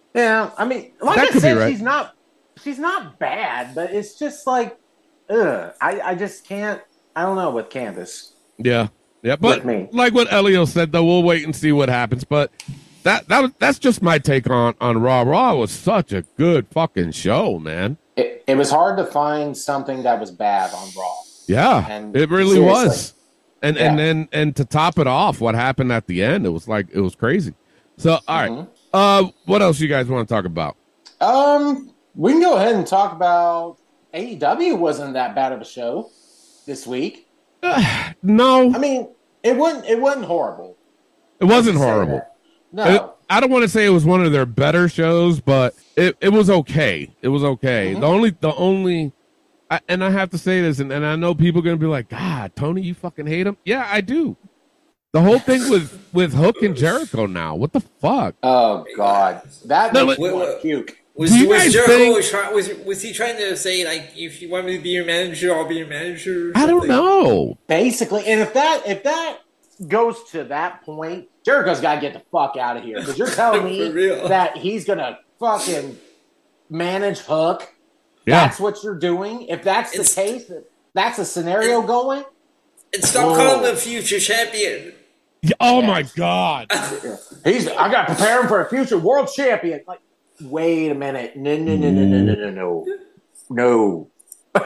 Yeah, I mean, like That I could be said, right. she's not she's not bad, but it's just like, ugh. I, I just can't. I don't know with Candice. Yeah, yeah, but With me. like what Elio said, though, we'll wait and see what happens. But that that was, that's just my take on on Raw. Raw was such a good fucking show, man. It, it was hard to find something that was bad on Raw. Yeah, And it really seriously. was. And Yeah. and then and to top it off, what happened at the end? It was like it was crazy. So, all right, Mm-hmm. uh, what else you guys want to talk about? Um, we can go ahead and talk about A E W. Wasn't that bad of a show this week? No, I mean, it wasn't. It wasn't horrible. it wasn't Let's say horrible. that. No, It- I don't want to say it was one of their better shows, but it, it was okay. It was okay. Mm-hmm. The only the only, I, and I have to say this, and, and I know people are gonna be like, God, Tony, you fucking hate him. Yeah, I do. The whole thing with with Hook and Jericho now. What the fuck? Oh God, that No, makes but- me want to puke. Was, Do you was guys Jericho think- try, was was he trying to say like if you want me to be your manager, I'll be your manager? or I don't something? know. Basically, and if that if that goes to that point, Jericho's got to get the fuck out of here because you're telling me For real. that he's gonna fucking manage Hook. Yeah. That's what you're doing. If that's It's- the case, if that's a scenario going. And stop Whoa. calling him a future champion. Yeah, oh my God. He's. I got to prepare him for a future world champion. Like, wait a minute. No, no, no, no, no, no, no, no. No.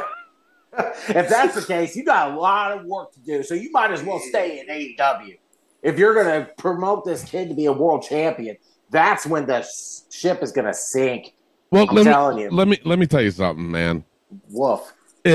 If that's the case, you got a lot of work to do. So you might as well stay in A E W. If you're going to promote this kid to be a world champion, that's when the s- ship is going to sink. Well, I'm let telling me you. let me let me tell you something, man. Woof.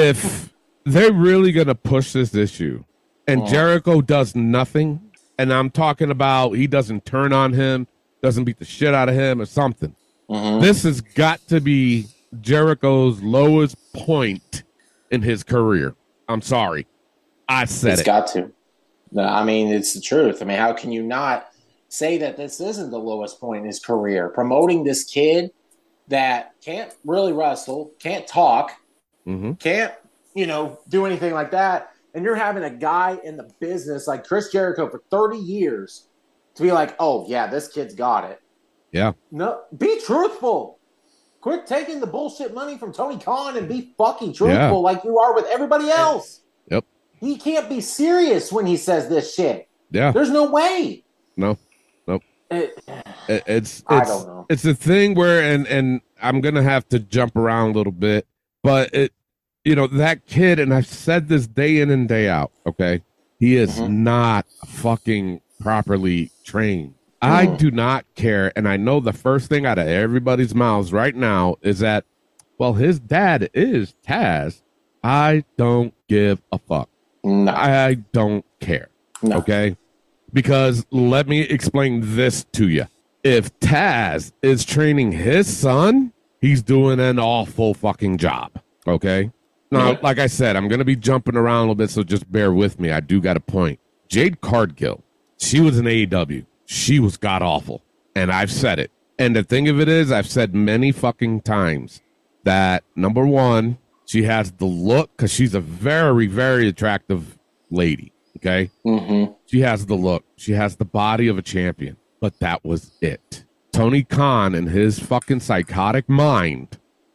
If they're really gonna push this issue, and Oh. Jericho does nothing, and I'm talking about he doesn't turn on him, doesn't beat the shit out of him, or something. Mhm. This has got to be Jericho's lowest point in his career. I'm sorry, I said It's it. got to. No, I mean, it's the truth. I mean, how can you not say that this isn't the lowest point in his career? Promoting this kid that can't really wrestle, can't talk, hmm can't, you know, do anything like that. And you're having a guy in the business like Chris Jericho for thirty years to be like, oh, yeah, this kid's got it. Yeah, No, be truthful. Quit taking the bullshit money from Tony Khan and be fucking truthful Yeah. like you are with everybody else. Yep. He can't be serious when he says this shit. yeah, There's no way. no, nope. It, It- it's I it's don't know. it's a thing where and and I'm gonna have to jump around a little bit, but it you know that kid, and I've said this day in and day out. Okay, he is Mhm. not fucking properly trained. I Mhm. do not care, and I know the first thing out of everybody's mouths right now is that, well, his dad is Taz. I don't give a fuck. no. I don't care. No. Okay. Because let me explain this to you. If Taz is training his son, he's doing an awful fucking job. Okay. Now, Yeah. like I said, I'm going to be jumping around a little bit, so just bear with me. I do got a point. Jade Cargill, she was in A E W. She was god awful. And I've said it. And the thing of it is, I've said many fucking times that number one, she has the look because she's a very, very attractive lady. Okay. Mm-hmm. She has the look. She has the body of a champion. But that was it. Tony Khan, in his fucking psychotic mind,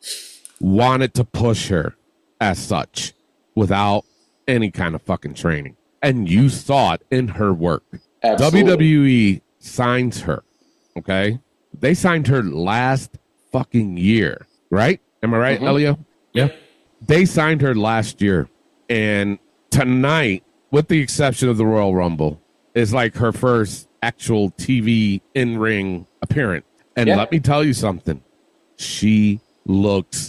wanted to push her as such without any kind of fucking training. And you saw it in her work. Absolutely. W W E signs her. Okay. They signed her last fucking year. Right? Am I right, Mhm. Elio? Yeah. They signed her last year. And tonight, with the exception of the Royal Rumble, is like her first actual T V in-ring appearance. And Yeah. let me tell you something. She looks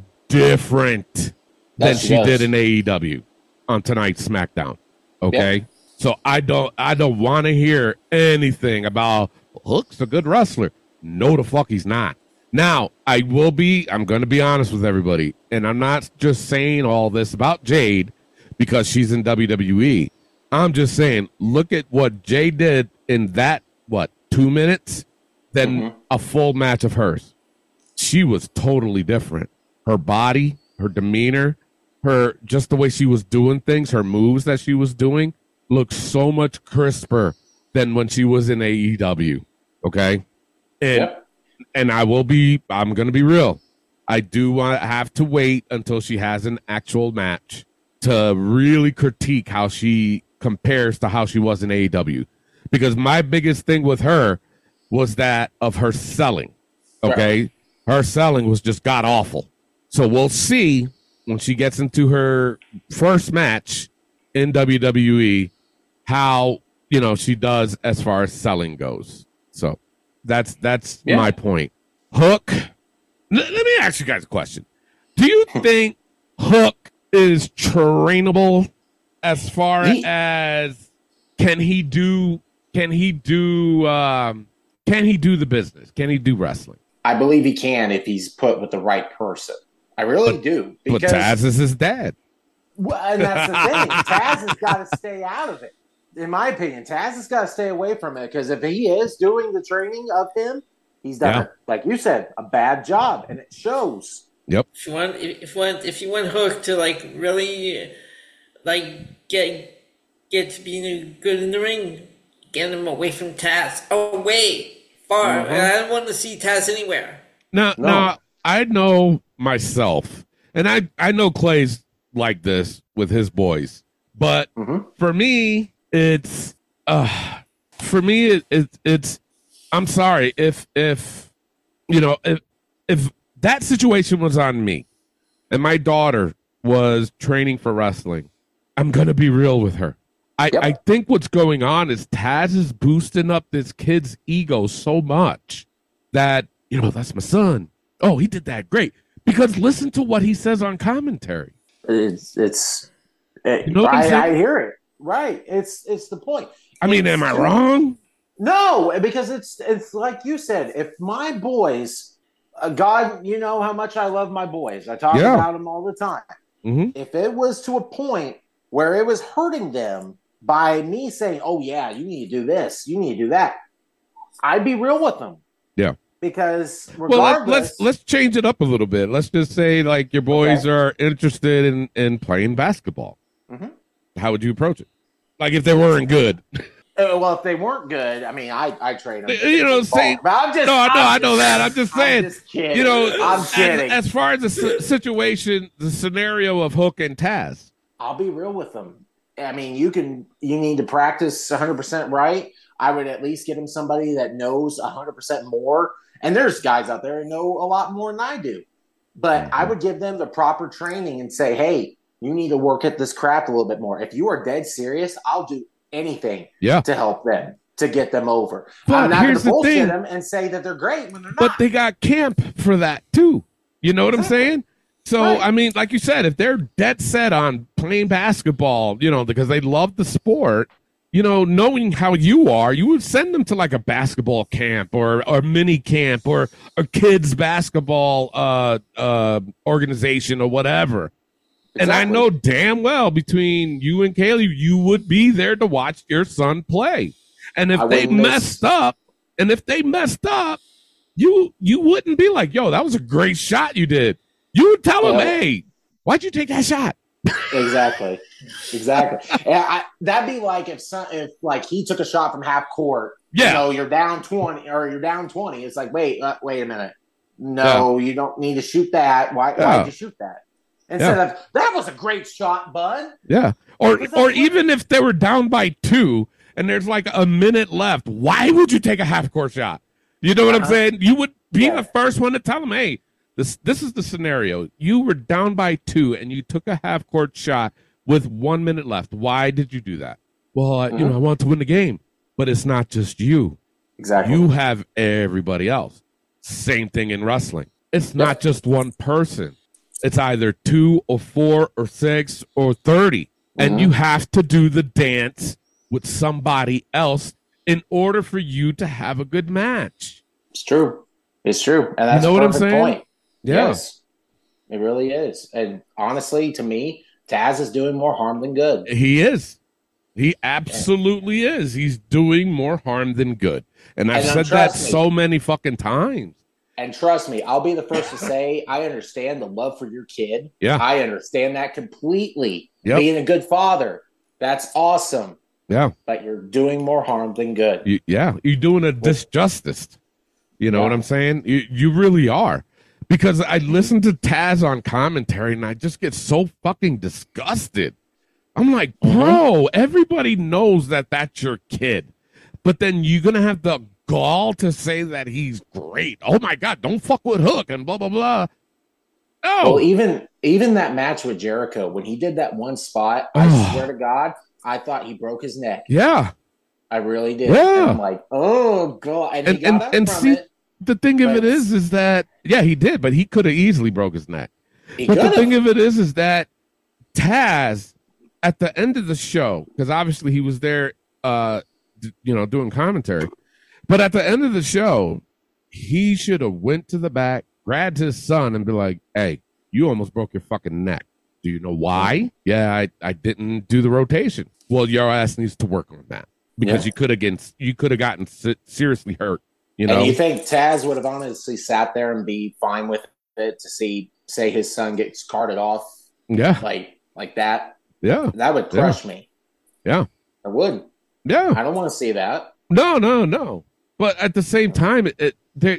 different That than she she does. did in A E W on tonight's SmackDown. Okay? So I don't I don't want to hear anything about Hook's a good wrestler. No, the fuck he's not. Now, I will be, I'm going to be honest with everybody, and I'm not just saying all this about Jade because she's in W W E. I'm just saying, look at what Jade did in that, what, two minutes, than Mhm. a full match of hers. She was totally different. Her body, her demeanor, her, just the way she was doing things, her moves that she was doing, looked so much crisper than when she was in A E W. Okay? And Yep. and I will be, I'm going to be real. I do want have to wait until she has an actual match to really critique how she compares to how she was in A E W. Because my biggest thing with her was that of her selling. Okay. Right. Her selling was just god awful. So we'll see when she gets into her first match in W W E how, you know, she does as far as selling goes. So that's that's yeah. my point. Hook. Let me ask you guys a question. Do you think Hook is trainable as far he, as can he do can he do um, can he do the business? Can he do wrestling? I believe he can if he's put with the right person. I really but, do. Because, but Taz is his dad. Well, and that's the thing. Taz has got to stay out of it. In my opinion, Taz has got to stay away from it because if he is doing the training of him, he's done, yeah. like you said, a bad job, and it shows. Yep. If you want, if you want, if you want Hook to like really, like get get to being good in the ring, get him away from Taz, away far. Mm-hmm. I don't want to see Taz anywhere. Now, no. now I know myself, and I I know Clay's like this with his boys, but mm-hmm. for me, it's uh, for me it, it it's. I'm sorry if if you know if if that situation was on me and my daughter was training for wrestling, I'm gonna be real with her. I, yep. I think what's going on is Taz is boosting up this kid's ego so much that, you know, that's my son. Oh, he did that great. Because listen to what he says on commentary. It's it's it, you know what I, I'm saying? I hear it. Right. It's it's the point. I mean, it's, am I wrong? No, because it's it's like you said. If my boys, uh, God, you know how much I love my boys. I talk yeah. about them all the time. Mm-hmm. If it was to a point where it was hurting them by me saying, "Oh yeah, you need to do this, you need to do that," I'd be real with them. Yeah. Because regardless, well, let's let's change it up a little bit. Let's just say like your boys okay. are interested in in playing basketball. Mm-hmm. How would you approach it? Like if they weren't good. Uh, well, if they weren't good, I mean, I I train them. You know, saying no, I'm just, no, I'm no, just, I know that. I'm just saying. I'm just kidding. You know, I'm kidding. As, as far as the situation, the scenario of Hook and Taz, I'll be real with them. I mean, you can you need to practice one hundred percent right. I would at least get him somebody that knows one hundred percent more. And there's guys out there who know a lot more than I do. But I would give them the proper training and say, hey, you need to work at this craft a little bit more. If you are dead serious, I'll do anything yeah. to help them, to get them over. But I'm not going to bullshit thing. them and say that they're great when they're not. But they got camp for that too. You know what exactly. I'm saying? So, right. I mean, like you said, if they're dead set on playing basketball, you know, because they love the sport, you know, knowing how you are, you would send them to like a basketball camp or or mini camp or a kids basketball uh, uh, organization or whatever. Exactly. And I know damn well between you and Kaylee, you would be there to watch your son play. And if I they messed miss. up, and if they messed up, you you wouldn't be like, yo, that was a great shot you did. You would tell well, him, hey, why'd you take that shot? Exactly. Exactly. And I, that'd be like if some, if like he took a shot from half court. Yeah. You know, you're down twenty or you're down twenty. It's like, wait, uh, wait a minute. No, yeah. you don't need to shoot that. Why? Yeah. Why'd you shoot that? Instead yeah. of that was a great shot, bud. Yeah. Or or even if they were down by two and there's like a minute left, why would you take a half court shot? You know what uh-huh. I'm saying? You would be yeah. the first one to tell them, hey, this this is the scenario. You were down by two and you took a half court shot with one minute left. Why did you do that? Well, uh, mm-hmm. you know, I want to win the game, but it's not just you. Exactly. You have everybody else. Same thing in wrestling. It's not yeah. just one person. It's either two or four or six or thirty. Mm-hmm. And you have to do the dance with somebody else in order for you to have a good match. It's true. It's true. And that's you know a what I'm perfect saying? point. Yeah. Yes. It really is. And honestly, to me, Taz is doing more harm than good. He is. He absolutely yeah. is. He's doing more harm than good. And I've and said that me. so many fucking times. And trust me, I'll be the first to say I understand the love for your kid. Yeah. I understand that completely. Yep. Being a good father, that's awesome. Yeah. But you're doing more harm than good. You, yeah. You're doing a disjustice. You know Yeah. what I'm saying? You, you really are. Because I listen to Taz on commentary and I just get so fucking disgusted. I'm like, bro, everybody knows that that's your kid. But then you're going to have the gall to say that he's great. Oh, my God, don't fuck with Hook and blah, blah, blah. No. Well, even even that match with Jericho, when he did that one spot, I swear to God, I thought he broke his neck. Yeah. I really did. Yeah. And I'm like, oh, God. And, And, he got and, up and from see, it. the thing of but- it is, is that, yeah, he did, but he could have easily broke his neck. He But the could've. thing of it is, is that Taz, at the end of the show, because obviously he was there, uh, d- you know, doing commentary, but at the end of the show, he should have went to the back, grabbed his son, and be like, "Hey, you almost broke your fucking neck. Do you know why? Yeah, I, I didn't do the rotation. Well, your ass needs to work on that because Yeah. you could have gotten you could have gotten se- seriously hurt. You know, And you think Taz would have honestly sat there and be fine with it to see, say, his son gets carted off yeah, like like that? yeah, That would crush me. yeah, It would. yeah. I don't want to see that. No, no, no. But at the same time, it, it they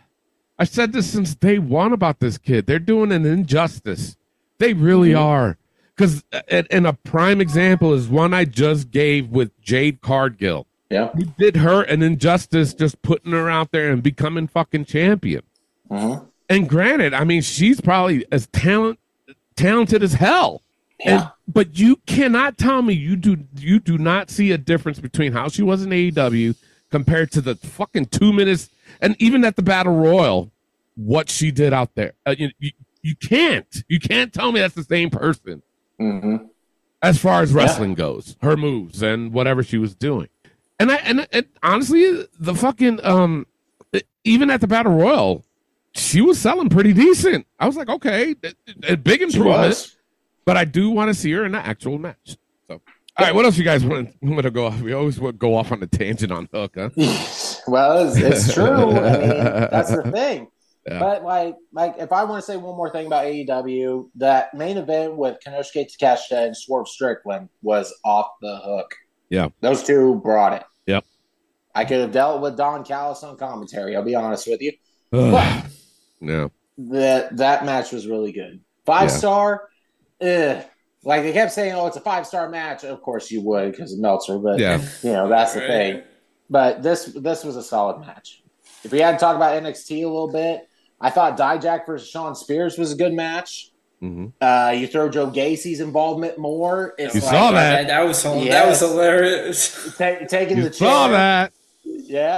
I said this since day one about this kid. They're doing an injustice. They really Mm-hmm. are. Because and a prime example is one I just gave with Jade Cargill. Yeah. He did her an injustice just putting her out there and becoming fucking champion. Mm-hmm. And granted, I mean, she's probably as talent talented as hell. Yeah. And, but you cannot tell me you do you do not see a difference between how she was in A E W compared to the fucking two minutes, and even at the Battle Royal, what she did out there. Uh, you, you you can't you can't tell me that's the same person Mm-hmm. as far as wrestling goes. Her moves and whatever she was doing, and I and it, honestly, the fucking um, even at the Battle Royal, she was selling pretty decent. I was like, okay, a, a big She improvement. was. But I do want to see her in the actual match. So, all right, what else you guys want to, want to go off? We always would go off on a tangent on Hook, huh? Well, it's, it's true. I mean, that's the thing. Yeah. But like, like if I want to say one more thing about A E W, that main event with Konosuke Takeshita and Swerve Strickland was off the hook. Yeah. Those two brought it. Yep. I could have dealt with Don Callis on commentary. I'll be honest with you. But No. that that match was really good. Five Yeah. star. Ugh. Like they kept saying, "Oh, it's a five star match." Of course you would because of Meltzer, but Yeah. you know that's the Right. thing. But this this was a solid match. If we had to talk about N X T a little bit, I thought Dijak versus Sean Spears was a good match. Mm-hmm. Uh, you throw Joe Gacy's involvement more. It's You like, saw that. That, that was that Yes. was hilarious. ta- taking You the chair. saw that. Yeah,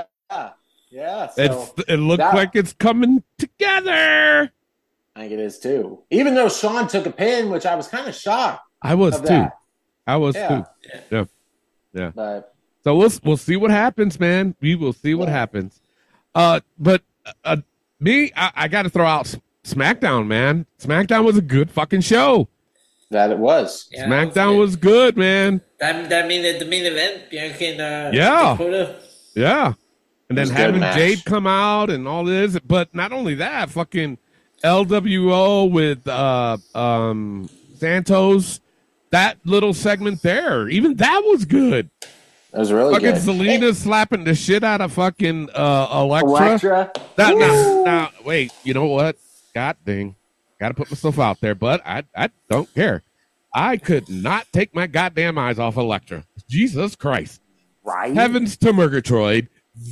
yeah. So It's, it looked that- like it's coming together. I think it is too. Even though Sean took a pin, which I was kind of shocked. I was of too. that. I was Yeah. too. Yeah. Yeah. But So we'll we'll see what happens, man. We will see what Yeah. happens. Uh, but uh, me, I, I got to throw out S- SmackDown, man. SmackDown was a good fucking show. that it was. Yeah, SmackDown was good, man. That that mean the main event, Bianca and uh, Yeah. Dakota. Yeah. And then It was a good having match. Jade come out and all this, but not only that, fucking L W O with uh um Santos, that little segment there, even that was good. It was really Fucking good. Selena slapping the shit out of fucking uh Electra. Electra. That, now, Woo! now, wait, you know what? God dang. Gotta put myself out there, but I I don't care. I could not take my goddamn eyes off Electra. Jesus Christ. Right. Heavens to Murgatroyd.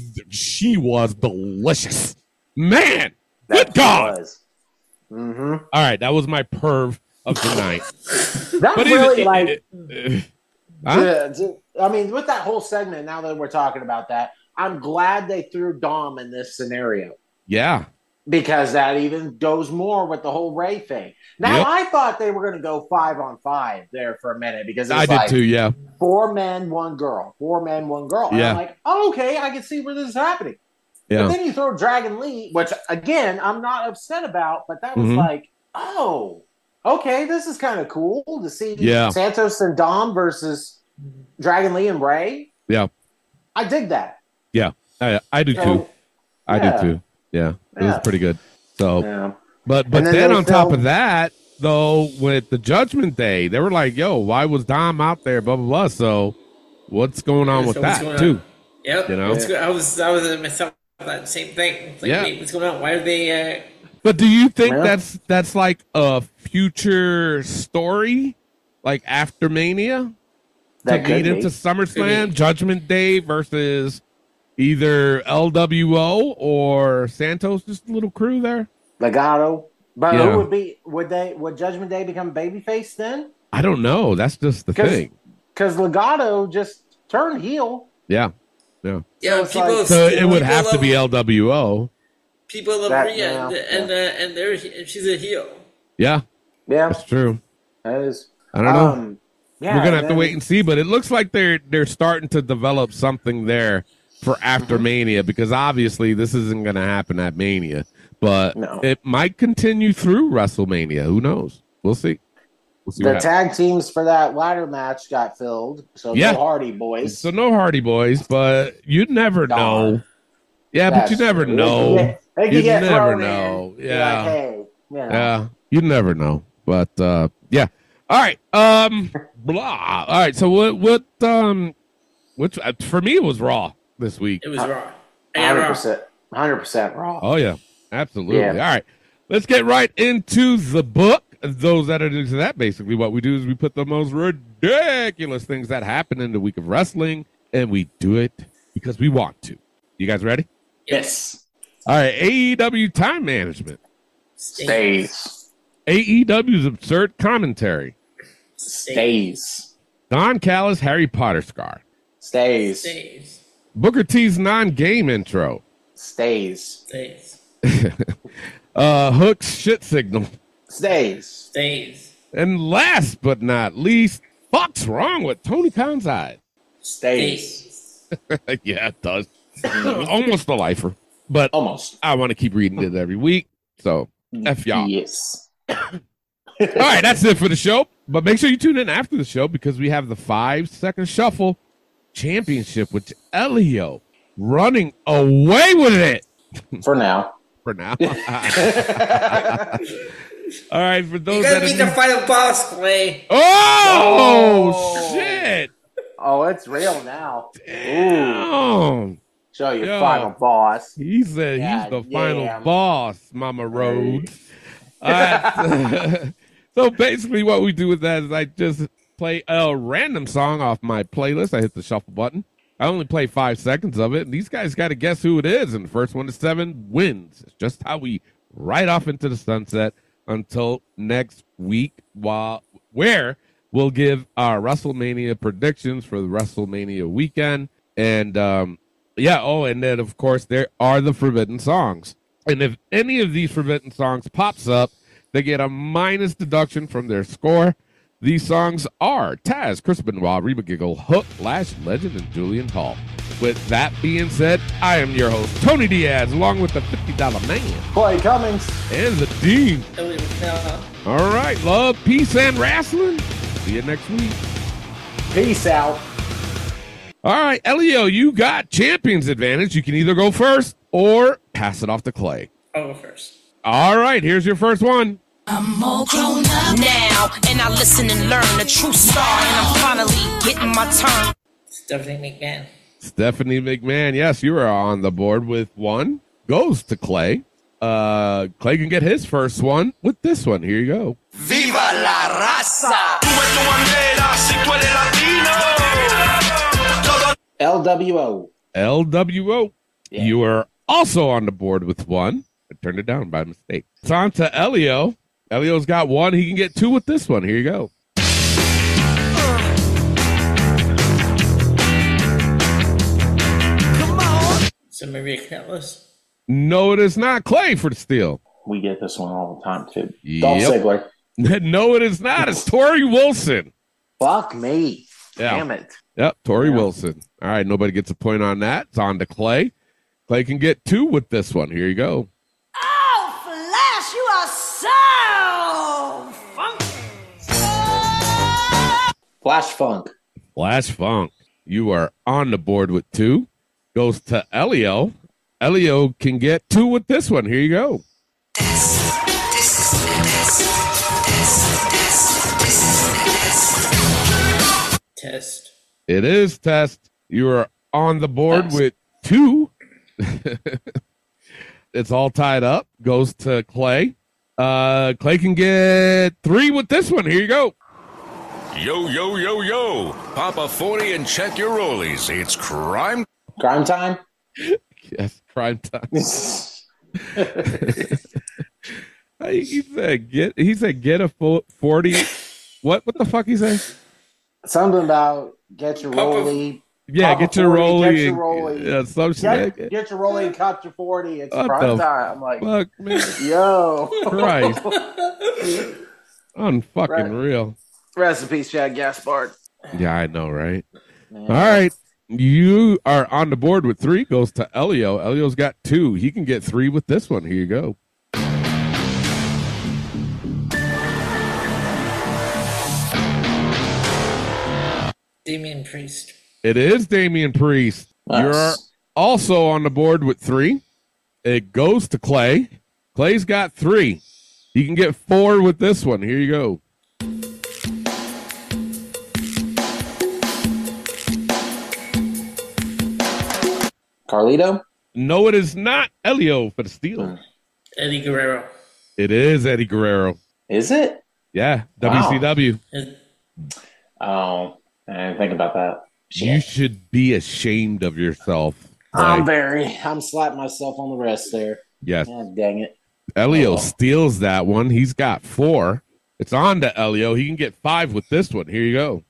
She was delicious. Man, That good God. was. Mm-hmm. All right, that was my perv of the night. That But really it- like. it- it- huh? to- to- I mean, with that whole segment, now that we're talking about that, I'm glad they threw Dom in this scenario Yeah. because that even goes more with the whole Ray thing. Now, Yep. I thought they were going to go five on five there for a minute because it I was did like too, yeah. four men, one girl, four men, one girl. And Yeah. I'm like, oh, okay, I can see where this is happening. Yeah. But then you throw Dragon Lee, which again I'm not upset about, but that was Mhm. like, oh, okay, this is kind of cool to see Yeah. Santos and Dom versus Dragon Lee and Ray. Yeah. I dig that. Yeah. I, I do So, too. I yeah. do too. Yeah. It was Yeah. pretty good. So, Yeah. but but And then, then they on top film- of that, though, with the Judgment Day, they were like, "Yo, why was Dom out there?" Blah blah blah. So, what's going on with So what's that going too? on? Yep. You know? It's good. I was I was in myself that same thing. It's like, Yeah. wait, what's going on? Why are they? Uh, But do you think Well- that's that's like a future story, like after Mania, That to lead could into be. SummerSlam, Could be. Judgment Day versus either L W O or Santos? Just a little crew there. Legato. But Yeah. who would be? Would they? Would Judgment Day become babyface then? I don't know. That's just the thing. Because Legato just turned heel. Yeah, yeah. yeah, it's people. like- So it people would have to love- be L W O. People love That- Rhea, and yeah, and, uh, and they're she's a heel. Yeah, Yeah, that's true. that is. I don't know. Um, yeah, We're gonna have to then- wait and see, but it looks like they're they're starting to develop something there for after Mm-hmm. Mania, because obviously this isn't gonna happen at Mania, but No. it might continue through WrestleMania. Who knows? We'll see. We'll see. The what tag teams for that ladder match got filled, so Yeah. no Hardy happens. Boys. So no Hardy Boys, but you never Darn. know. Yeah, but you That's never true. know. They, they could You get never thrown know. in. Yeah. Like, hey, you know. Yeah, you never know. But uh yeah. All right. Um blah. All right. So what what um which uh, for me it was Raw this week. It was Raw. Yeah, Hundred Raw. percent, hundred percent raw. Oh yeah. Absolutely. Yeah. All right. Let's get right into the book. Those that are into that, basically what we do is we put the most ridiculous things that happen in the week of wrestling, and we do it because we want to. You guys ready? Yes, All right. A E W time management. stays, A E W's absurd commentary. stays, Don Callis Harry Potter scar. stays, Stays. Booker T's non-game intro. stays, Stays. uh, Hook's shit signal. stays. Stays. And last but not least, fuck's wrong with Tony Khan's eye? Stays. Stays. Yeah, it does. Almost a lifer. But Almost. I want to keep reading it every week. So, F y'all. Yes. All right, that's it for the show. But make sure you tune in after the show because we have the five second shuffle championship with Elio running away with it For now. for now. All right, for those You gotta that beat are the final boss, Clay. Oh, Oh. shit! Oh, it's real now. Ooh. Damn. Show your Yo. final boss. He said he's the God final damn. boss, Mama Rhodes. All right. So basically, what we do with that is I just play a random song off my playlist. I hit the shuffle button. I only play five seconds of it, and these guys got to guess who it is. And the first one to seven wins. It's just how we ride off into the sunset until next week, while where we'll give our WrestleMania predictions for the WrestleMania weekend. And um, yeah, oh, and then of course there are the forbidden songs. And if any of these forbidden songs pops up, they get a minus deduction from their score. These songs are Taz, Chris Benoit, Reba Giggle, Hook, Lash Legend, and Julian Hall. With that being said, I am your host, Tony Diaz, along with the fifty dollar man Clay Cummings. and the Dean. Oh, wait, no. All right, love, peace, and wrestling. See you next week. Peace out. All right, Elio, you got champion's advantage. You can either go first or pass it off to Clay. I'll go first. All right, here's your first one. I'm all grown up now, and I listen and learn the true star, and I'm finally getting my turn. Stephanie McMahon. Stephanie McMahon, yes, you are on the board with one. Goes to Clay. Uh, Clay can get his first one with this one. Here you go. Viva la raza! L W O. L W O. Yeah. You are also on the board with one. I turned it down by mistake. It's on to Elio. Elio's got one. He can get two with this one. Here you go. So Maria Kanellis. No, it is not Clay for the steal. We get this one all the time, too. Yep. Dolph Ziggler. No, it is not. It's Tori Wilson. Fuck me. Yeah. Damn it. Yep, Tori Yeah. Wilson. All right, nobody gets a point on that. It's on to Clay. Clay can get two with this one. Here you go. Oh, Flash, you are so funky. Flash Funk. Flash Funk. You are on the board with two. Goes to Elio. Elio can get two with this one. Here you go. Test. It is Test. You are on the board Test. with two. It's all tied up. Goes to Clay. Uh, Clay can get three with this one. Here you go. Yo, yo, yo, yo. Pop a forty and check your rollies. It's crime. Crime time? Yes, crime time. he said get he said get a full forty. What what the fuck he say? Something about get your rollie. Yeah, get your forty, rollie. Get your And, rollie. yeah, some Get, shit. get your rollie and cut your forty. It's What crime the time. I'm like, fuck, man? yo. Christ. Unfucking Right. real. Rest in peace, Chad Gaspard. Yeah, I know, right? All right. You are on the board with three. Goes to Elio. Elio's got two. He can get three with this one. Here you go. Damian Priest. It is Damian Priest. Nice. You're also on the board with three. It goes to Clay. Clay's got three. He can get four with this one. Here you go. Carlito? No, it is not Elio for the steal. Eddie Guerrero. It is Eddie Guerrero. Is it? Yeah, W C W. Oh, I didn't think about that. You should be ashamed of yourself. I'm Clay. very. I'm slapping myself on the wrist there. Yes. God dang it. Elio Oh. steals that one. He's got four. It's on to Elio. He can get five with this one. Here you go.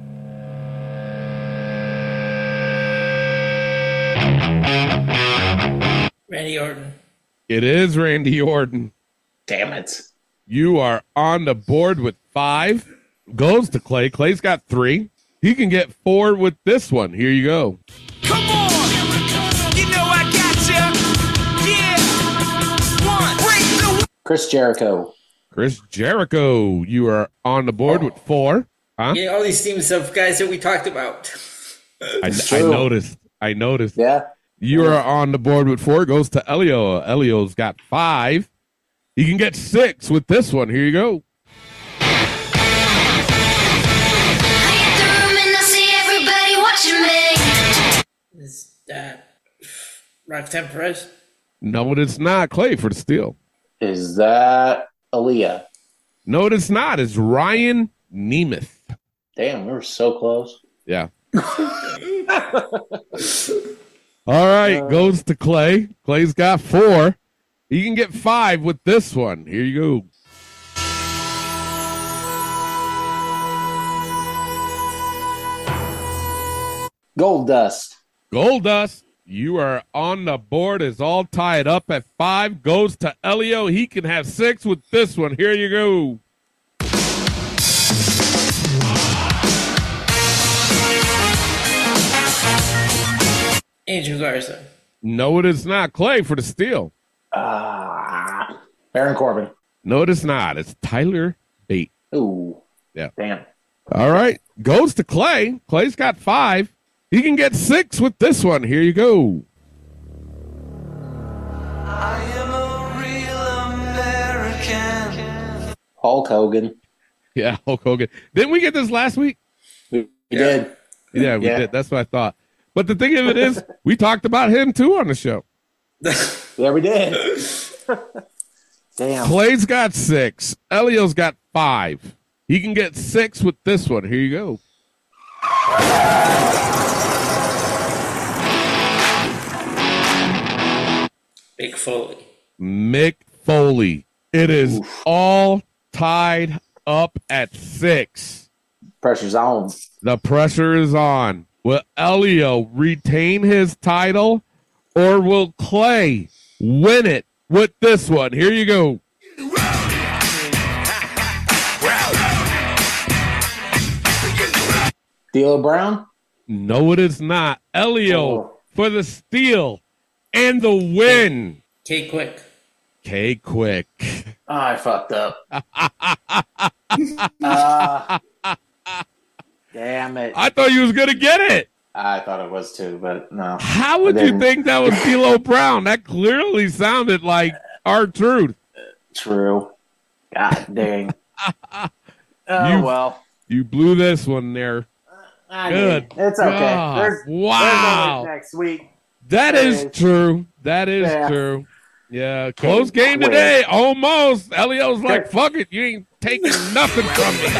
Randy Orton. It is Randy Orton. Damn it. You are on the board with five. Goes to Clay. Clay's got three. He can get four with this one. Here you go. You know I got you. Yeah. One. Break the Chris Jericho. Chris Jericho. You are on the board with four. Huh? Yeah, all these teams of guys that we talked about. I, I noticed. I noticed. Yeah. You are on the board with four. Goes to Elio. Elio's got five. He can get six with this one. Here you go. Is that Roxanne Perez? No, it's not. Clay for the steal. Is that Aaliyah? No, it's not. It's Ryan Nemeth. Damn, we were so close. Yeah. All right, goes to Clay. Clay's got four. He can get five with this one. Here you go. Gold Dust. Gold Dust. You are on the board. Is all tied up at five. Goes to Elio. He can have six with this one. Here you go. Angel Garza. No, it is not. Clay for the steal. Ah, Baron Corbin. No, it is not. It's Tyler Bate. Ooh. Yeah. Damn. All right. Goes to Clay. Clay's got five. He can get six with this one. Here you go. I am a real American. Hulk Hogan. Yeah, Hulk Hogan. Didn't we get this last week? We did. Yeah, we Yeah. did. That's what I thought. But the thing of it is, we talked about him too on the show. Yeah, we did. Damn. Clay's got six. Elio's got five. He can get six with this one. Here you go. Big Foley. Mick Foley. It is Oof. all tied up at six. Pressure's on. The pressure is on. Will Elio retain his title, or will Clay win it with this one? Here you go. D'Lo Brown? No, it is not. Elio oh. for the steal and the win. K Quick. K Quick. Oh, I fucked up. uh, damn it. I thought you was going to get it. I thought it was too, but no. How would you think that was D'Lo Brown? That clearly sounded like R-Truth. True. God dang. oh, you, well. You blew this one there. I Good. Mean, it's okay. God. There's, wow. There's next week. That is true. That is Yeah. true. Yeah, close game today. Almost. Elio's like, fuck it. You ain't taking nothing from me.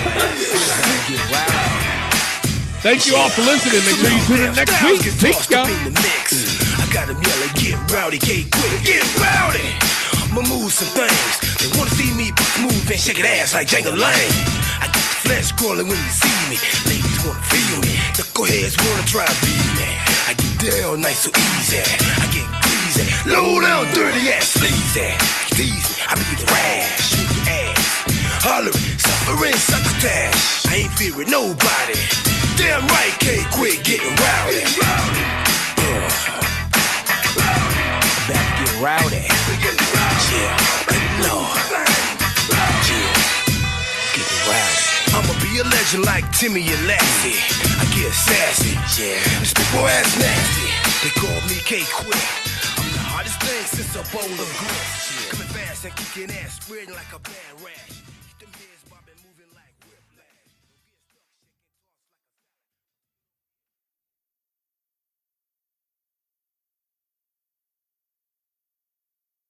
Thank you all for listening. Make sure you tune in next week. Thanks, guys. I got them yelling, get rowdy, get quick, get rowdy. I'ma move some things. They wanna see me move and shake it ass like Django Lane. I get the flesh crawling when you see me. Ladies wanna feel me. The go-aheads wanna try to be me. I get down nice so easy. I get greasy. Low down dirty ass sleazy. It's easy. I be the rash. Shoot your ass. Hollering, suffering, succotash. I ain't fearing nobody. Damn right, K-Quick getting rowdy. Uh, back to get rowdy. Yeah, Lord. Yeah, getting rowdy. I'ma be a legend like Timmy and Lassie. I get sassy. Yeah, this big boy ass nasty. They call me K-Quick. I'm the hardest thing since a bowl of grits. Coming fast and kicking ass, spreading like a bad rash.